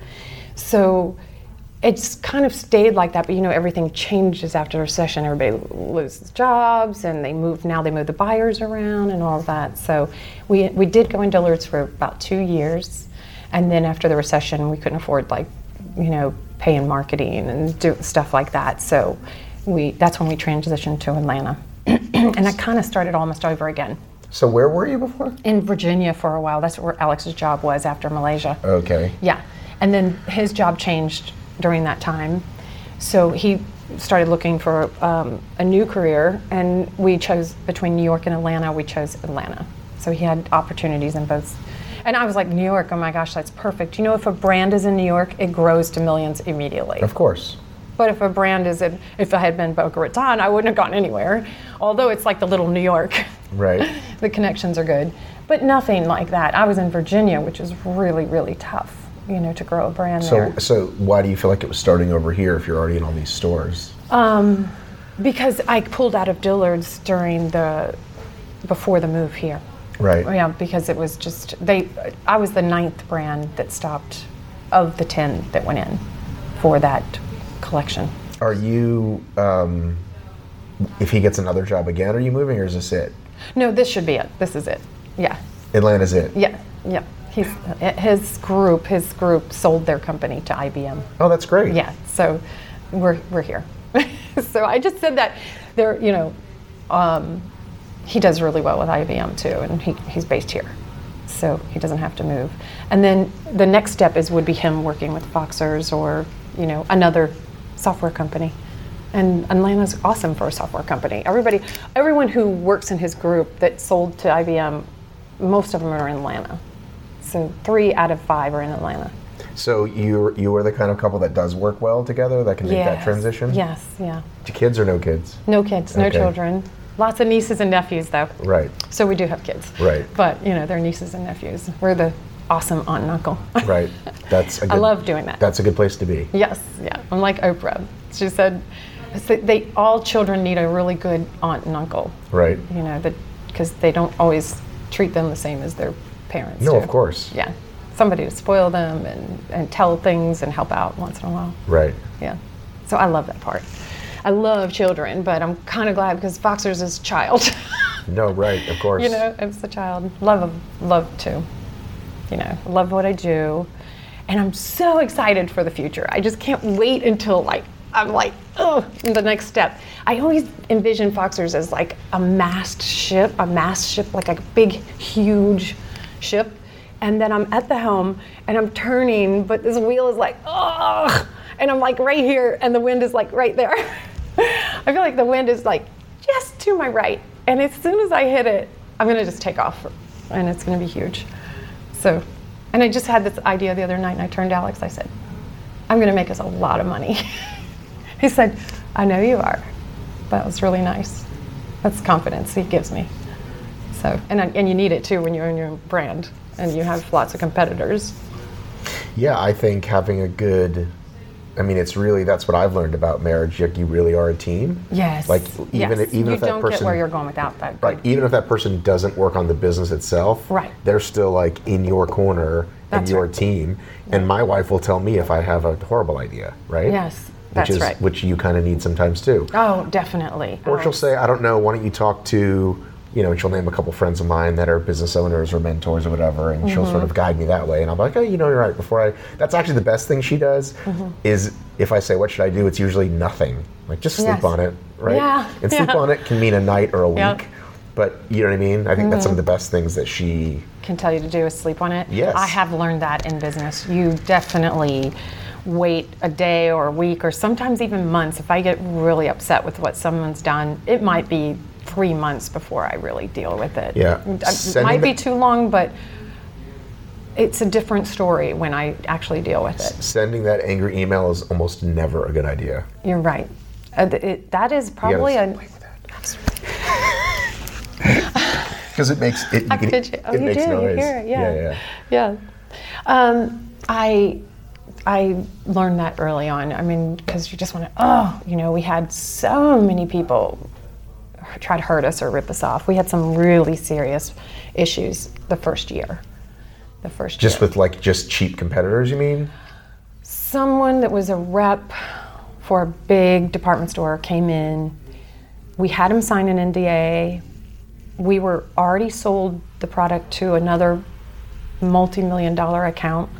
So it's kind of stayed like that, but you know, everything changes after a recession. Everybody loses jobs, and they move, now they move the buyers around and all of that. So we we did go in Dillard's for about two years, and then after the recession, we couldn't afford, like, you know, paying marketing and do stuff like that. So we that's when we transitioned to Atlanta. And I kind of started almost over again. so where were you before? In Virginia for a while. That's where Alex's job was after Malaysia. Okay. Yeah, and then his job changed during that time, so he started looking for um, a new career, and we chose between New York and Atlanta. We chose Atlanta, so he had opportunities in both. And I was like, New York, oh my gosh, that's perfect. You know, if a brand is in New York, it grows to millions immediately. Of course. But if a brand is in, if I had been Boca Raton, I wouldn't have gone anywhere. Although it's like the little New York. Right. The connections are good, but nothing like that. I was in Virginia, which is really, really tough, you know, to grow a brand So, there. so why do you feel like it was starting over here if you're already in all these stores? Um, because I pulled out of Dillard's during the, before the move here. Right. Yeah, because it was just, they, I was the ninth brand that stopped of the ten that went in for that collection. Are you, um, if he gets another job again, are you moving, or is this it? No, this should be it. This is it. Yeah. Atlanta's it? Yeah. Yeah. He's, his group, his group sold their company to I B M. Oh, that's great. Yeah, so we're we're here. So I just said that there, you know, um, he does really well with I B M too, and he, he's based here, so he doesn't have to move. And then the next step is would be him working with Foxers or, you know, another software company. And Atlanta's awesome for a software company. Everybody, everyone who works in his group that sold to I B M, most of them are in Atlanta. So three out of five are in Atlanta. So you you are the kind of couple that does work well together, that can make that Yes. transition? Yes, yeah. Do kids or no kids? No kids, no Okay. children. Lots of nieces and nephews, though. Right. So we do have kids. Right. But, you know, they're nieces and nephews. We're the awesome aunt and uncle. Right. That's a good, I love doing that. That's a good place to be. Yes, yeah. I'm like Oprah. She said, so they all children need a really good aunt and uncle. Right. You know, that because they don't always treat them the same as their parents No, do. of course. Yeah. Somebody to spoil them and, and tell things and help out once in a while. Right. Yeah. So I love that part. I love children, but I'm kind of glad because Foxers is child. No, right, of course. You know, it's the child. Love of love too. You know, love what I do. And I'm so excited for the future. I just can't wait until like I'm like, oh, the next step. I always envision Foxers as like a mast ship, a mast ship, like a big, huge ship. And then I'm at the helm and I'm turning, but this wheel is like, oh, and I'm like right here and the wind is like right there. I feel like the wind is like just to my right. And as soon as I hit it, I'm gonna just take off and it's gonna be huge. So, and I just had this idea the other night and I turned to Alex, I said, I'm going to make us a lot of money. He said, I know you are. That was really nice. That's confidence he gives me. So, and, and you need it too when you're in your brand and you have lots of competitors. Yeah, I think having a good, I mean, it's really, that's what I've learned about marriage. Like, you really are a team. Yes. Like, even yes. if, even you if that don't person, get where you're going without that. right? Even if that person doesn't work on the business itself, right? They're still like in your corner and your right. team. And my wife will tell me if I have a horrible idea, right? Yes, which that's is, right. Which you kind of need sometimes too. Oh, definitely. Or oh. she'll say, I don't know, why don't you talk to, you know, and she'll name a couple friends of mine that are business owners or mentors or whatever, and mm-hmm. she'll sort of guide me that way. And I'll be like, oh, you know, you're right. Before I, that's actually the best thing she does, mm-hmm. is if I say, what should I do? It's usually nothing. Like, just sleep yes. on it, right? Yeah. And sleep yeah. on it can mean a night or a week, yep. but you know what I mean? I think mm-hmm. that's some of the best things that she can tell you to do is sleep on it. Yes. I have learned that in business. You definitely wait a day or a week or sometimes even months. If I get really upset with what someone's done, it might be three months before I really deal with it. Yeah. It might be too long, but it's a different story when I actually deal with it. Sending that angry email is almost never a good idea. You're right. Uh, it, that is probably a... Because it makes it. I can, could you. Oh, it you makes do. noise. You hear it. Yeah. Yeah. Yeah. yeah. Um, I I learned that early on. I mean, because you just want to. Oh, you know, we had so many people try to hurt us or rip us off. We had some really serious issues the first year. The first just year. with like just cheap competitors, you mean? Someone that was a rep for a big department store came in. We had him sign an N D A. We were already sold the product to another multi-million dollar account.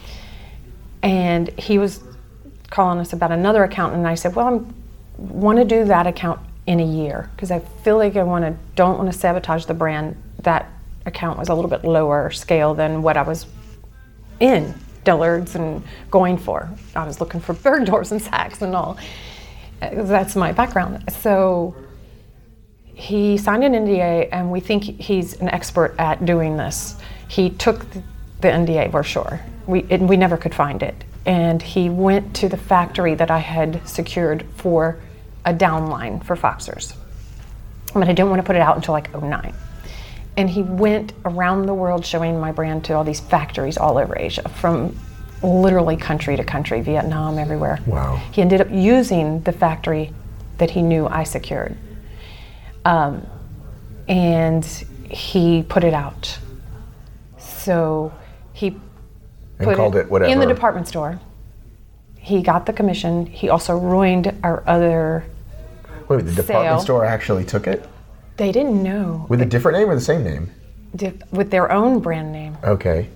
And he was calling us about another account, and I said, well, I want to do that account in a year because I feel like I want to, don't want to sabotage the brand. That account was a little bit lower scale than what I was in Dillard's and going for. I was looking for Bergdorf's and Saks and all. That's my background. So he signed an N D A, and we think he's an expert at doing this. He took the N D A brochure. We, and we never could find it. And he went to the factory that I had secured for a downline for Foxers. But I didn't want to put it out until like oh nine. And he went around the world showing my brand to all these factories all over Asia, from literally country to country, Vietnam, everywhere. Wow. He ended up using the factory that he knew I secured. Um, and he put it out. So he and put called it, it whatever. in the department store. He got the commission. He also ruined our other Wait, the department sale. store actually took it? They didn't know. With a different name or the same name? Di- with their own brand name. Okay.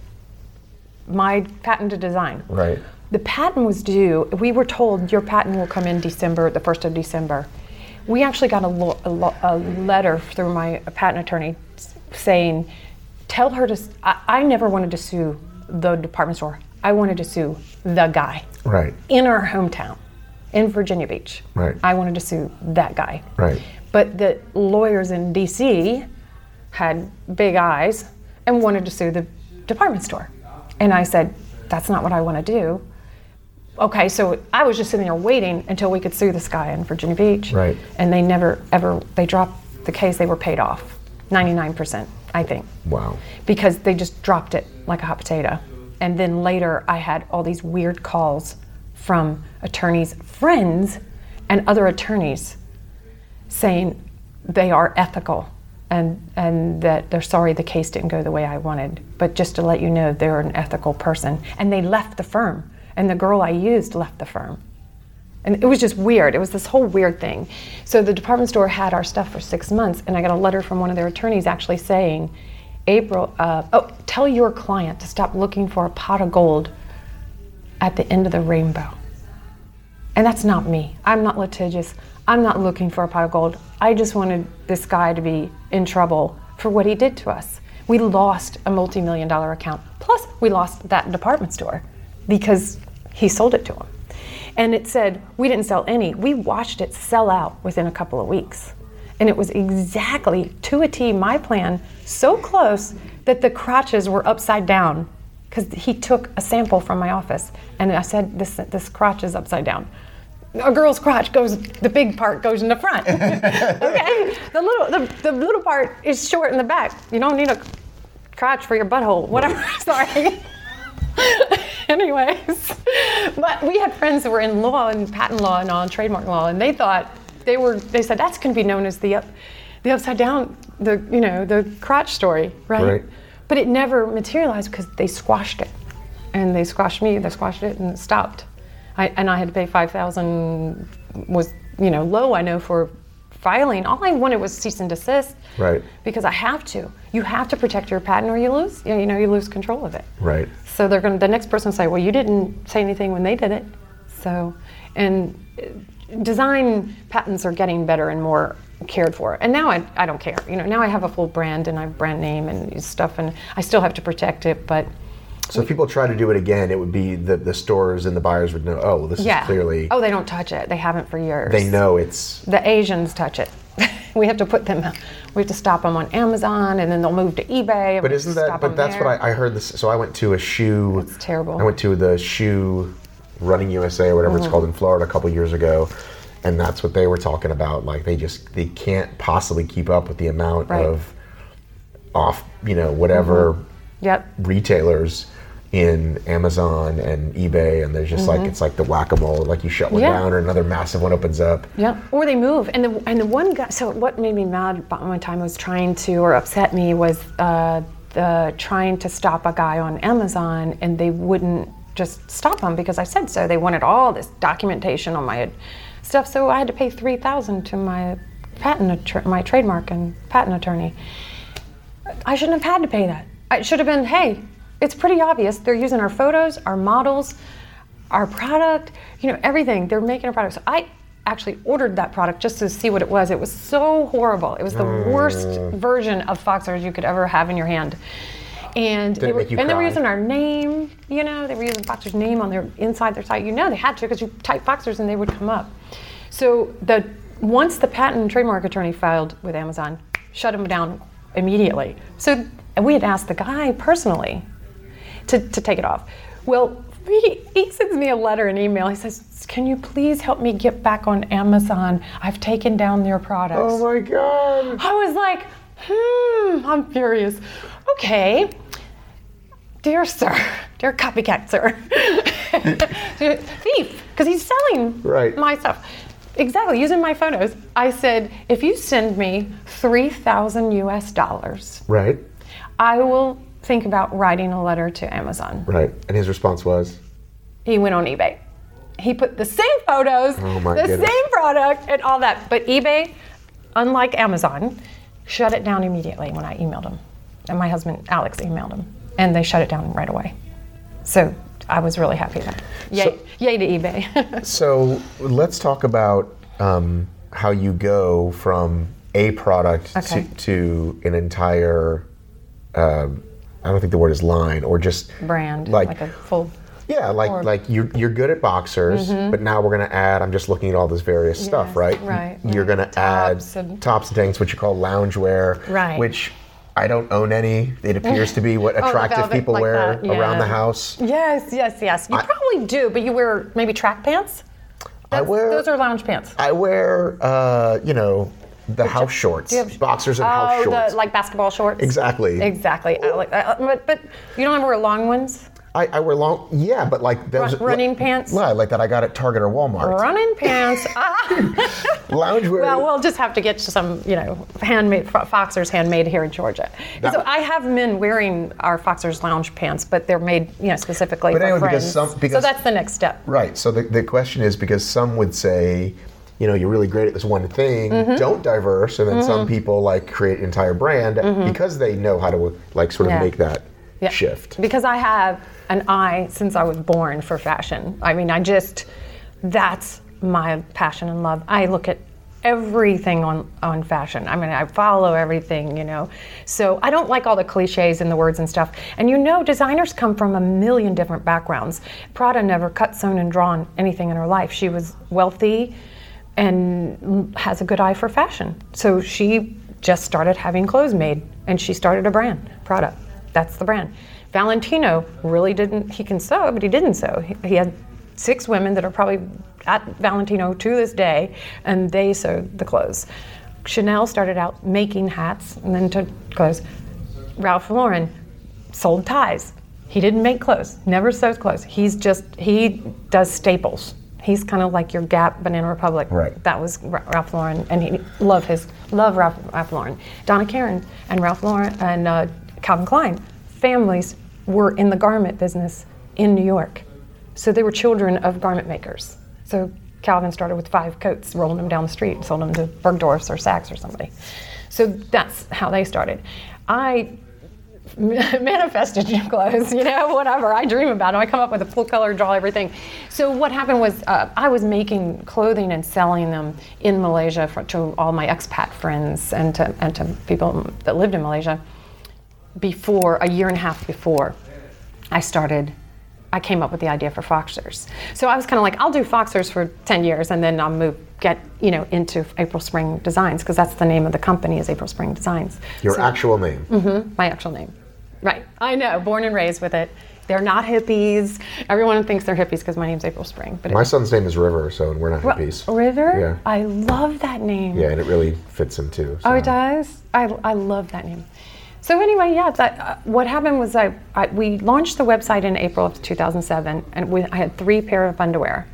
My patented design. Right. The patent was due. We were told your patent will come in December, the first of December. We actually got a, lo- a, lo- a letter through my patent attorney saying, tell her to, I, I never wanted to sue the department store. I wanted to sue the guy. Right. In our hometown, in Virginia Beach. Right. I wanted to sue that guy. Right. But the lawyers in D C had big eyes and wanted to sue the department store. And I said, that's not what I want to do. Okay, so I was just sitting there waiting until we could sue this guy in Virginia Beach. Right. And they never, ever, they dropped the case, they were paid off. ninety-nine percent, I think. Wow. Because they just dropped it like a hot potato. And then later I had all these weird calls from attorneys' friends and other attorneys saying they are ethical and, and that they're sorry the case didn't go the way I wanted. But just to let you know, they're an ethical person. And they left the firm. And the girl I used left the firm. And it was just weird. It was this whole weird thing. So the department store had our stuff for six months, and I got a letter from one of their attorneys actually saying, April, uh, oh, tell your client to stop looking for a pot of gold at the end of the rainbow. And that's not me. I'm not litigious. I'm not looking for a pot of gold. I just wanted this guy to be in trouble for what he did to us. We lost a multi-million dollar account. Plus, we lost that department store because he sold it to him. And it said, we didn't sell any. We watched it sell out within a couple of weeks. And it was exactly to a T my plan, so close that the crotches were upside down because he took a sample from my office, and I said, this this crotch is upside down. A girl's crotch goes, the big part goes in the front. Okay, the little the, the little part is short in the back. You don't need a crotch for your butthole, whatever. Sorry. Anyways, but we had friends that were in law and patent law and all, and trademark law, and they thought they were. They said that's going to be known as the up, the upside down, the you know the crotch story, right? Right. But it never materialized because they squashed it, and they squashed me. They squashed it, and it stopped. I, and I had to pay five thousand. Was you know low, I know, for filing. All I wanted was cease and desist. Right. Because I have to. You have to protect your patent, or you lose. You know, you lose control of it. Right. So they're going. The next person will say, "Well, you didn't say anything when they did it." So, and design patents are getting better and more cared for. And now I, I don't care. You know, now I have a full brand and I have brand name and stuff, and I still have to protect it, but. So if people try to do it again, it would be the, the stores and the buyers would know, oh, well, this Yeah. is clearly... Oh, they don't touch it. They haven't for years. They know it's... The Asians touch it. We have to put them, we have to stop them on Amazon, and then they'll move to eBay. But isn't that, but that's there. what I, I heard this, so I went to a shoe... It's terrible. I went to the shoe Running U S A or whatever Mm-hmm. it's called in Florida a couple years ago, and that's what they were talking about. Like they just, they can't possibly keep up with the amount Right. of off, you know, whatever Mm-hmm. Yep. retailers in Amazon and eBay, and there's just like, it's like the whack-a-mole, like you shut one Mm-hmm. Yeah. down or another massive one opens up. Yeah, or they move, and the and the one guy. So what made me mad about one time was trying to, or upset me, was uh, the trying to stop a guy on Amazon, and they wouldn't just stop him because I said so. They wanted all this documentation on my stuff, so I had to pay three thousand to my patent, att- my trademark and patent attorney. I shouldn't have had to pay that. It should have been, hey, it's pretty obvious. They're using our photos, our models, our product, you know, everything. They're making a product. So I actually ordered that product just to see what it was. It was so horrible. It was the worst version of Foxers you could ever have in your hand. And, Did it they were, make you and they were cry? using our name, you know, they were using Foxer's name on their inside their site. You know they had to because you type Foxers and they would come up. So the once the patent and trademark attorney filed with Amazon, shut them down immediately. So and we had asked the guy personally to, to take it off. Well, he, he sends me a letter, an email. He says, can you please help me get back on Amazon? I've taken down their products. Oh my God. I was like, hmm, I'm furious. Okay, dear sir, dear copycat sir, thief, because he's selling Right. my stuff. Exactly, using my photos. I said, if you send me three thousand U S dollars, Right, I will think about writing a letter to Amazon. right. And his response was? He went on eBay. He put the same photos, Oh my the goodness. same product, and all that. But eBay, unlike Amazon, shut it down immediately when I emailed him. And my husband, Alex, emailed him. And they shut it down right away. So I was really happy with that. Yay, So- yay to eBay. So let's talk about um, how you go from a product Okay. to, to an entire, um, I don't think the word is line, or just Brand, like, like, a full. yeah, like or- like you're you're good at boxers, but now we're gonna add. I'm just looking at all this various stuff, Yes, right? right, You're right. gonna Tops add and- tops and things, what you call loungewear, Right. which I don't own any. It appears to be what Oh, the attractive velvet people like wear that, yeah. around the house. Yes, yes, yes. You I- probably do, but you wear maybe track pants? I That's- wear- Those are lounge pants. I wear, uh, you know, the house shorts, Do you have- boxers and house Oh, shorts. the like basketball shorts? Exactly. Exactly. I like that. But, but you don't wear long ones? I, I wear long, yeah, but like those Run- running pants? Yeah, like that I got at Target or Walmart. Running pants. Ah. Loungewear. Well, we'll just have to get some, you know, handmade Fo- Foxers handmade here in Georgia. That- so I have men wearing our Foxers lounge pants, but they're made, you know, specifically But for anyway, because friends. some- because- so that's the next step. Right. So the, the question is, because some would say, you know, you're really great at this one thing, Mm-hmm. don't diverse, and then some people like create an entire brand because they know how to like sort of Mm-hmm. Yeah. make that Yeah. shift. Because I have an eye since I was born for fashion. I mean, I just, that's my passion and love. I look at everything on, on fashion. I mean, I follow everything, you know. So I don't like all the cliches and the words and stuff. And you know, designers come from a million different backgrounds. Prada never cut, sewn, and drawn anything in her life. She was wealthy and has a good eye for fashion. So she just started having clothes made, and she started a brand, Prada. That's the brand. Valentino really didn't, he can sew, but he didn't sew. He, he had six women that are probably at Valentino to this day, and they sewed the clothes. Chanel started out making hats and then took clothes. Ralph Lauren sold ties. He didn't make clothes, never sews clothes. He's just, he does staples. He's kind of like your Gap, Banana Republic. Right. That was Ra- Ralph Lauren, and he loved his, love Ralph, Ralph Lauren. Donna Karan and Ralph Lauren and uh, Calvin Klein, families were in the garment business in New York. So they were children of garment makers. So Calvin started with five coats, rolling them down the street, and sold them to Bergdorf's or Saks or somebody. So that's how they started. I manifested gym clothes, you know, whatever. I dream about them. I come up with a full color, draw everything. So what happened was uh, I was making clothing and selling them in Malaysia for, to all my expat friends and to, and to people that lived in Malaysia before, a year and a half before I started, I came up with the idea for Foxers. So I was kind of like, I'll do Foxers for ten years and then I'll move, get, you know, into April Spring Designs, because that's the name of the company, is April Spring Designs. Your So- actual name. Mm-hmm, my actual name. Right, I know, born and raised with it. They're not hippies. Everyone thinks they're hippies because my name's April Spring. But My it, son's name is River, so we're not Ru- hippies. River? Yeah. I love that name. Yeah, and it really fits him too. Oh, so. it does? I, I love that name. So anyway, yeah, that, uh, what happened was I, I we launched the website in April of two thousand seven, and we, I had three pair of underwear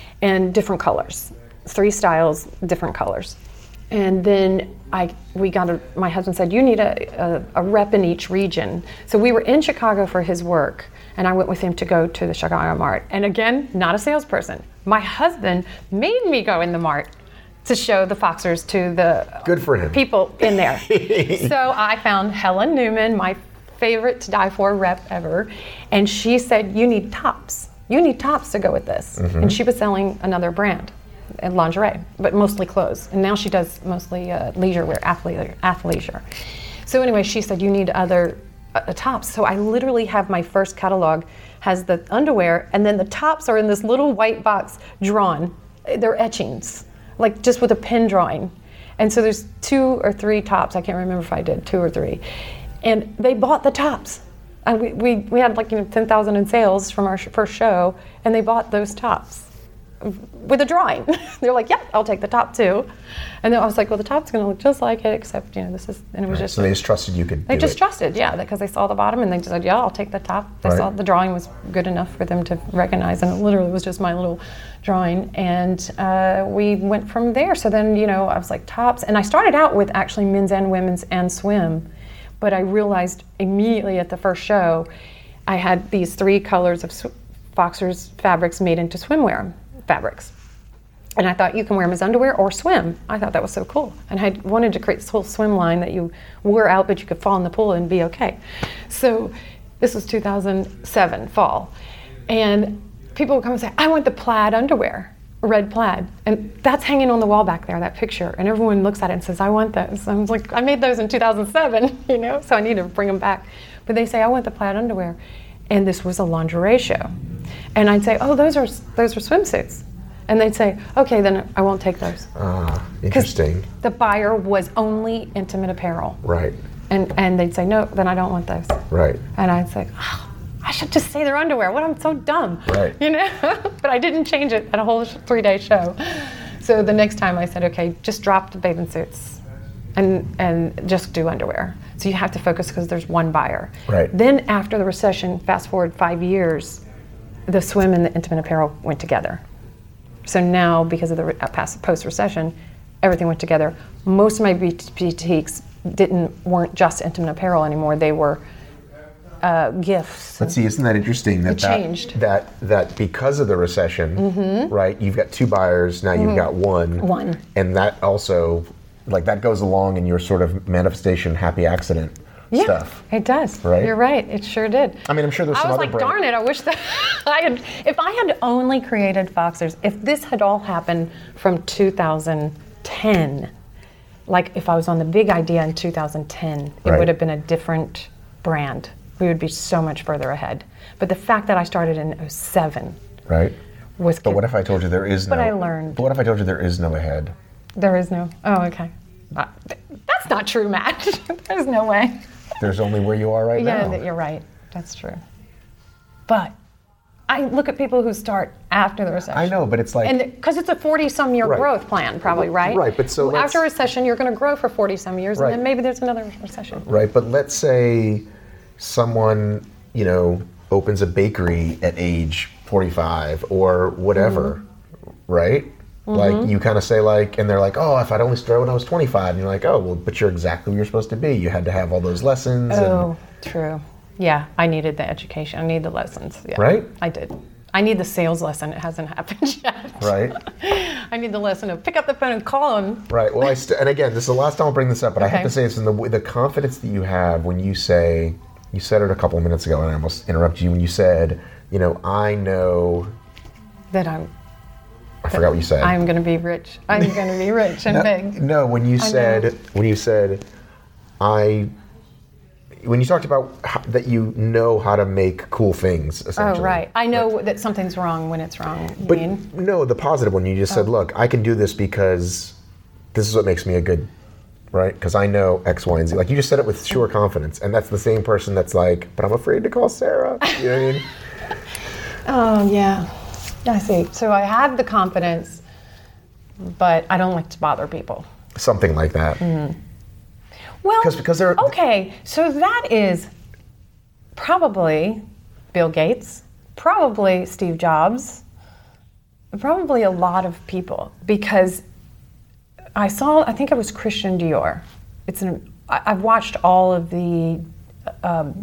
in different colors, three styles, different colors. And then I, we got a, my husband said, you need a, a, a rep in each region. So we were in Chicago for his work, and I went with him to go to the Chicago Mart. And again, not a salesperson. My husband made me go in the Mart to show the Foxers to the Good for him. people in there. So I found Helen Newman, my favorite to die for rep ever, and she said, you need tops. You need tops to go with this. Mm-hmm. And she was selling another brand, uh, lingerie, but mostly clothes. And now she does mostly uh, leisure wear, athleisure, athleisure. So anyway, she said, you need other uh, tops. So I literally have my first catalog has the underwear, and then the tops are in this little white box drawn. They're etchings, like just with a pen drawing. And so there's two or three tops. I can't remember if I did two or three. And they bought the tops. And we, we, we had like, you know, ten thousand in sales from our sh- first show, and they bought those tops with a drawing. They're like, yeah, I'll take the top too. And then I was like, well, the top's gonna look just like it, except, you know, this is, and it was Right, just. so they just trusted you could They do just it. trusted, yeah, because they saw the bottom and they just said, yeah, I'll take the top. They Right. saw the drawing was good enough for them to recognize, and it literally was just my little drawing. And uh, we went from there. So then, you know, I was like, tops. And I started out with actually men's and women's and swim, but I realized immediately at the first show, I had these three colors of sw- Foxers fabrics made into swimwear fabrics. And I thought, you can wear them as underwear or swim. I thought that was so cool. And I wanted to create this whole swim line that you wore out, but you could fall in the pool and be okay. So this was two thousand seven, fall. And people would come and say, I want the plaid underwear, red plaid. And that's hanging on the wall back there, that picture. And everyone looks at it and says, I want those. I was like, I made those in two thousand seven, you know, so I need to bring them back. But they say, I want the plaid underwear. And this was a lingerie show. And I'd say, oh, those are those are swimsuits. And they'd say, okay, then I won't take those. Ah, interesting. The buyer was only intimate apparel. Right, And and they'd say, no, then I don't want those. right. And I'd say, oh, I should just say they're underwear. What, I'm so dumb. Right. You know? But I didn't change it at a whole three-day show. So the next time I said, okay, just drop the bathing suits and and just do underwear. So you have to focus because there's one buyer. Right. Then after the recession, fast forward five years, the swim and the intimate apparel went together. So now, because of the re- past post-recession, everything went together. Most of my bout- boutiques didn't weren't just intimate apparel anymore. They were uh, gifts. But see, isn't that interesting that It that, changed. that that because of the recession, right? You've got two buyers now. You've got one. One. And that also, like, that goes along in your sort of manifestation, happy accident Yeah, stuff. it does. Right? You're right. It sure did. I mean, I'm sure there's I some was other like, brand- darn it! I wish that I had. If I had only created Foxers, if this had all happened from two thousand ten, like if I was on the big idea in two thousand ten, it Right. would have been a different brand. We would be so much further ahead. But the fact that I started in oh seven Right. was. But what if I told you there is no? But I learned. But what if I told you there is no ahead? There is no. Oh, okay. Uh, th- that's not true, Matt. There's no way. There's only where you are right Yeah, now. that you're right. That's true. But I look at people who start after the recession. I know, but it's like... And because it's a forty-some year Right. growth plan, probably, right? Right, but so let's- after a recession, you're going to grow for forty-some years, Right. and then maybe there's another recession. Right, but let's say someone, you know, opens a bakery at age forty-five or whatever, Mm-hmm. right? Like, you kind of say, like, and they're like, oh, if I'd only started when I was twenty-five. And you're like, oh, well, but you're exactly where you're supposed to be. You had to have all those lessons. Oh, true. Yeah, I needed the education. I need the lessons. Yeah, Right? I did. I need the sales lesson. It hasn't happened yet. And, right? I need the lesson of pick up the phone and call them. Right. Well, I st- and again, this is the last time I'll bring this up, but I have Okay. to say this in the the confidence that you have when you say, you said it a couple of minutes ago, and I almost interrupted you when you said, you know, I know, That I'm. I forgot what you said. I'm going to be rich. I'm going to be rich and no, big. no, when you I said, know. when you said, I, when you talked about how, that you know how to make cool things, essentially. Oh, right. I know that something's wrong when it's wrong. You But mean? no, the positive one, you just said, Oh. look, I can do this because this is what makes me a good, right? Because I know X, Y, and Z. Like, you just said it with sure confidence. And that's the same person that's like, but I'm afraid to call Sarah. You know what I mean? Oh, yeah. I see. So I have the confidence, but I don't like to bother people. Something like that. Well, 'Cause- because they're- okay, so that is probably Bill Gates, probably Steve Jobs, probably a lot of people, because I saw, I think it was Christian Dior. It's an, I, I've watched all of the um,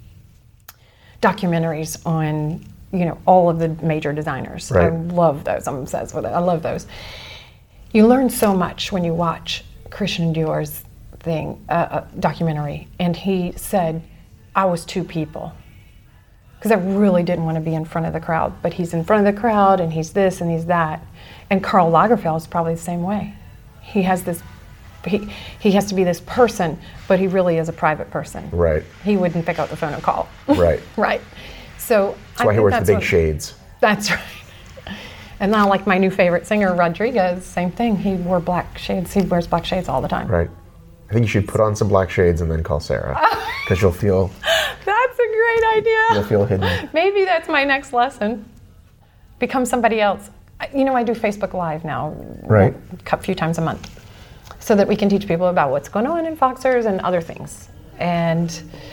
documentaries on, you know, all of the major designers. I Right. love those. I'm obsessed with it. I love those. You learn so much when you watch Christian Dior's thing, uh, uh, documentary, and he said, I was two people. Because I really didn't want to be in front of the crowd, but he's in front of the crowd, and he's this, and he's that. And Karl Lagerfeld is probably the same way. He has this, he, he has to be this person, but he really is a private person. Right. He wouldn't pick up the phone and call. Right. Right. So That's why he wears the big shades. That's right. And now, like my new favorite singer, Rodriguez, same thing. He wore black shades. He wears black shades all the time. Right. I think you should put on some black shades and then call Sarah. Because you'll feel, That's a great idea. you'll feel hidden. Maybe that's my next lesson. Become somebody else. I- You know, I do Facebook Live now, Right. a few times a month, so that we can teach people about what's going on in Foxers and other things. And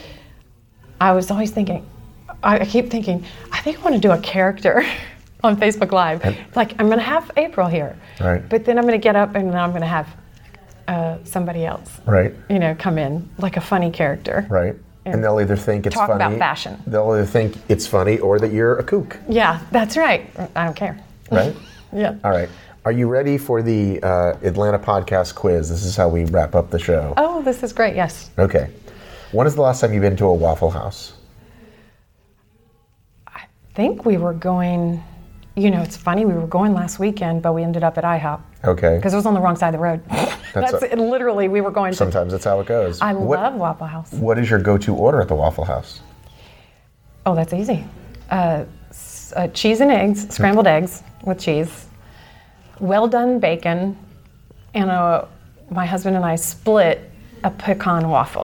I was always thinking, I I keep thinking, I think I want to do a character on Facebook Live. Like, I'm going to have April here, Right. but then I'm going to get up and then I'm going to have uh, somebody else, Right. you know, come in, like a funny character. Right. And, And they'll either think it's talk funny. about fashion. They'll either think it's funny or that you're a kook. Yeah, that's right. I don't care. Right? Yeah. All right. Are you ready for the uh, Atlanta podcast quiz? This is how we wrap up the show. Oh, this is great. Yes. Okay. When is the last time you've been to a Waffle House? I think we were going, you know, it's funny, we were going last weekend, but we ended up at IHOP Okay. because it was on the wrong side of the road. That's, a- it. Literally, we were going to. Sometimes that's how it goes. I What- love Waffle House. What is your go-to order at the Waffle House? Oh, that's easy. Uh, s- uh, cheese and eggs, scrambled eggs with cheese, well done bacon, and a, my husband and I split a pecan waffle.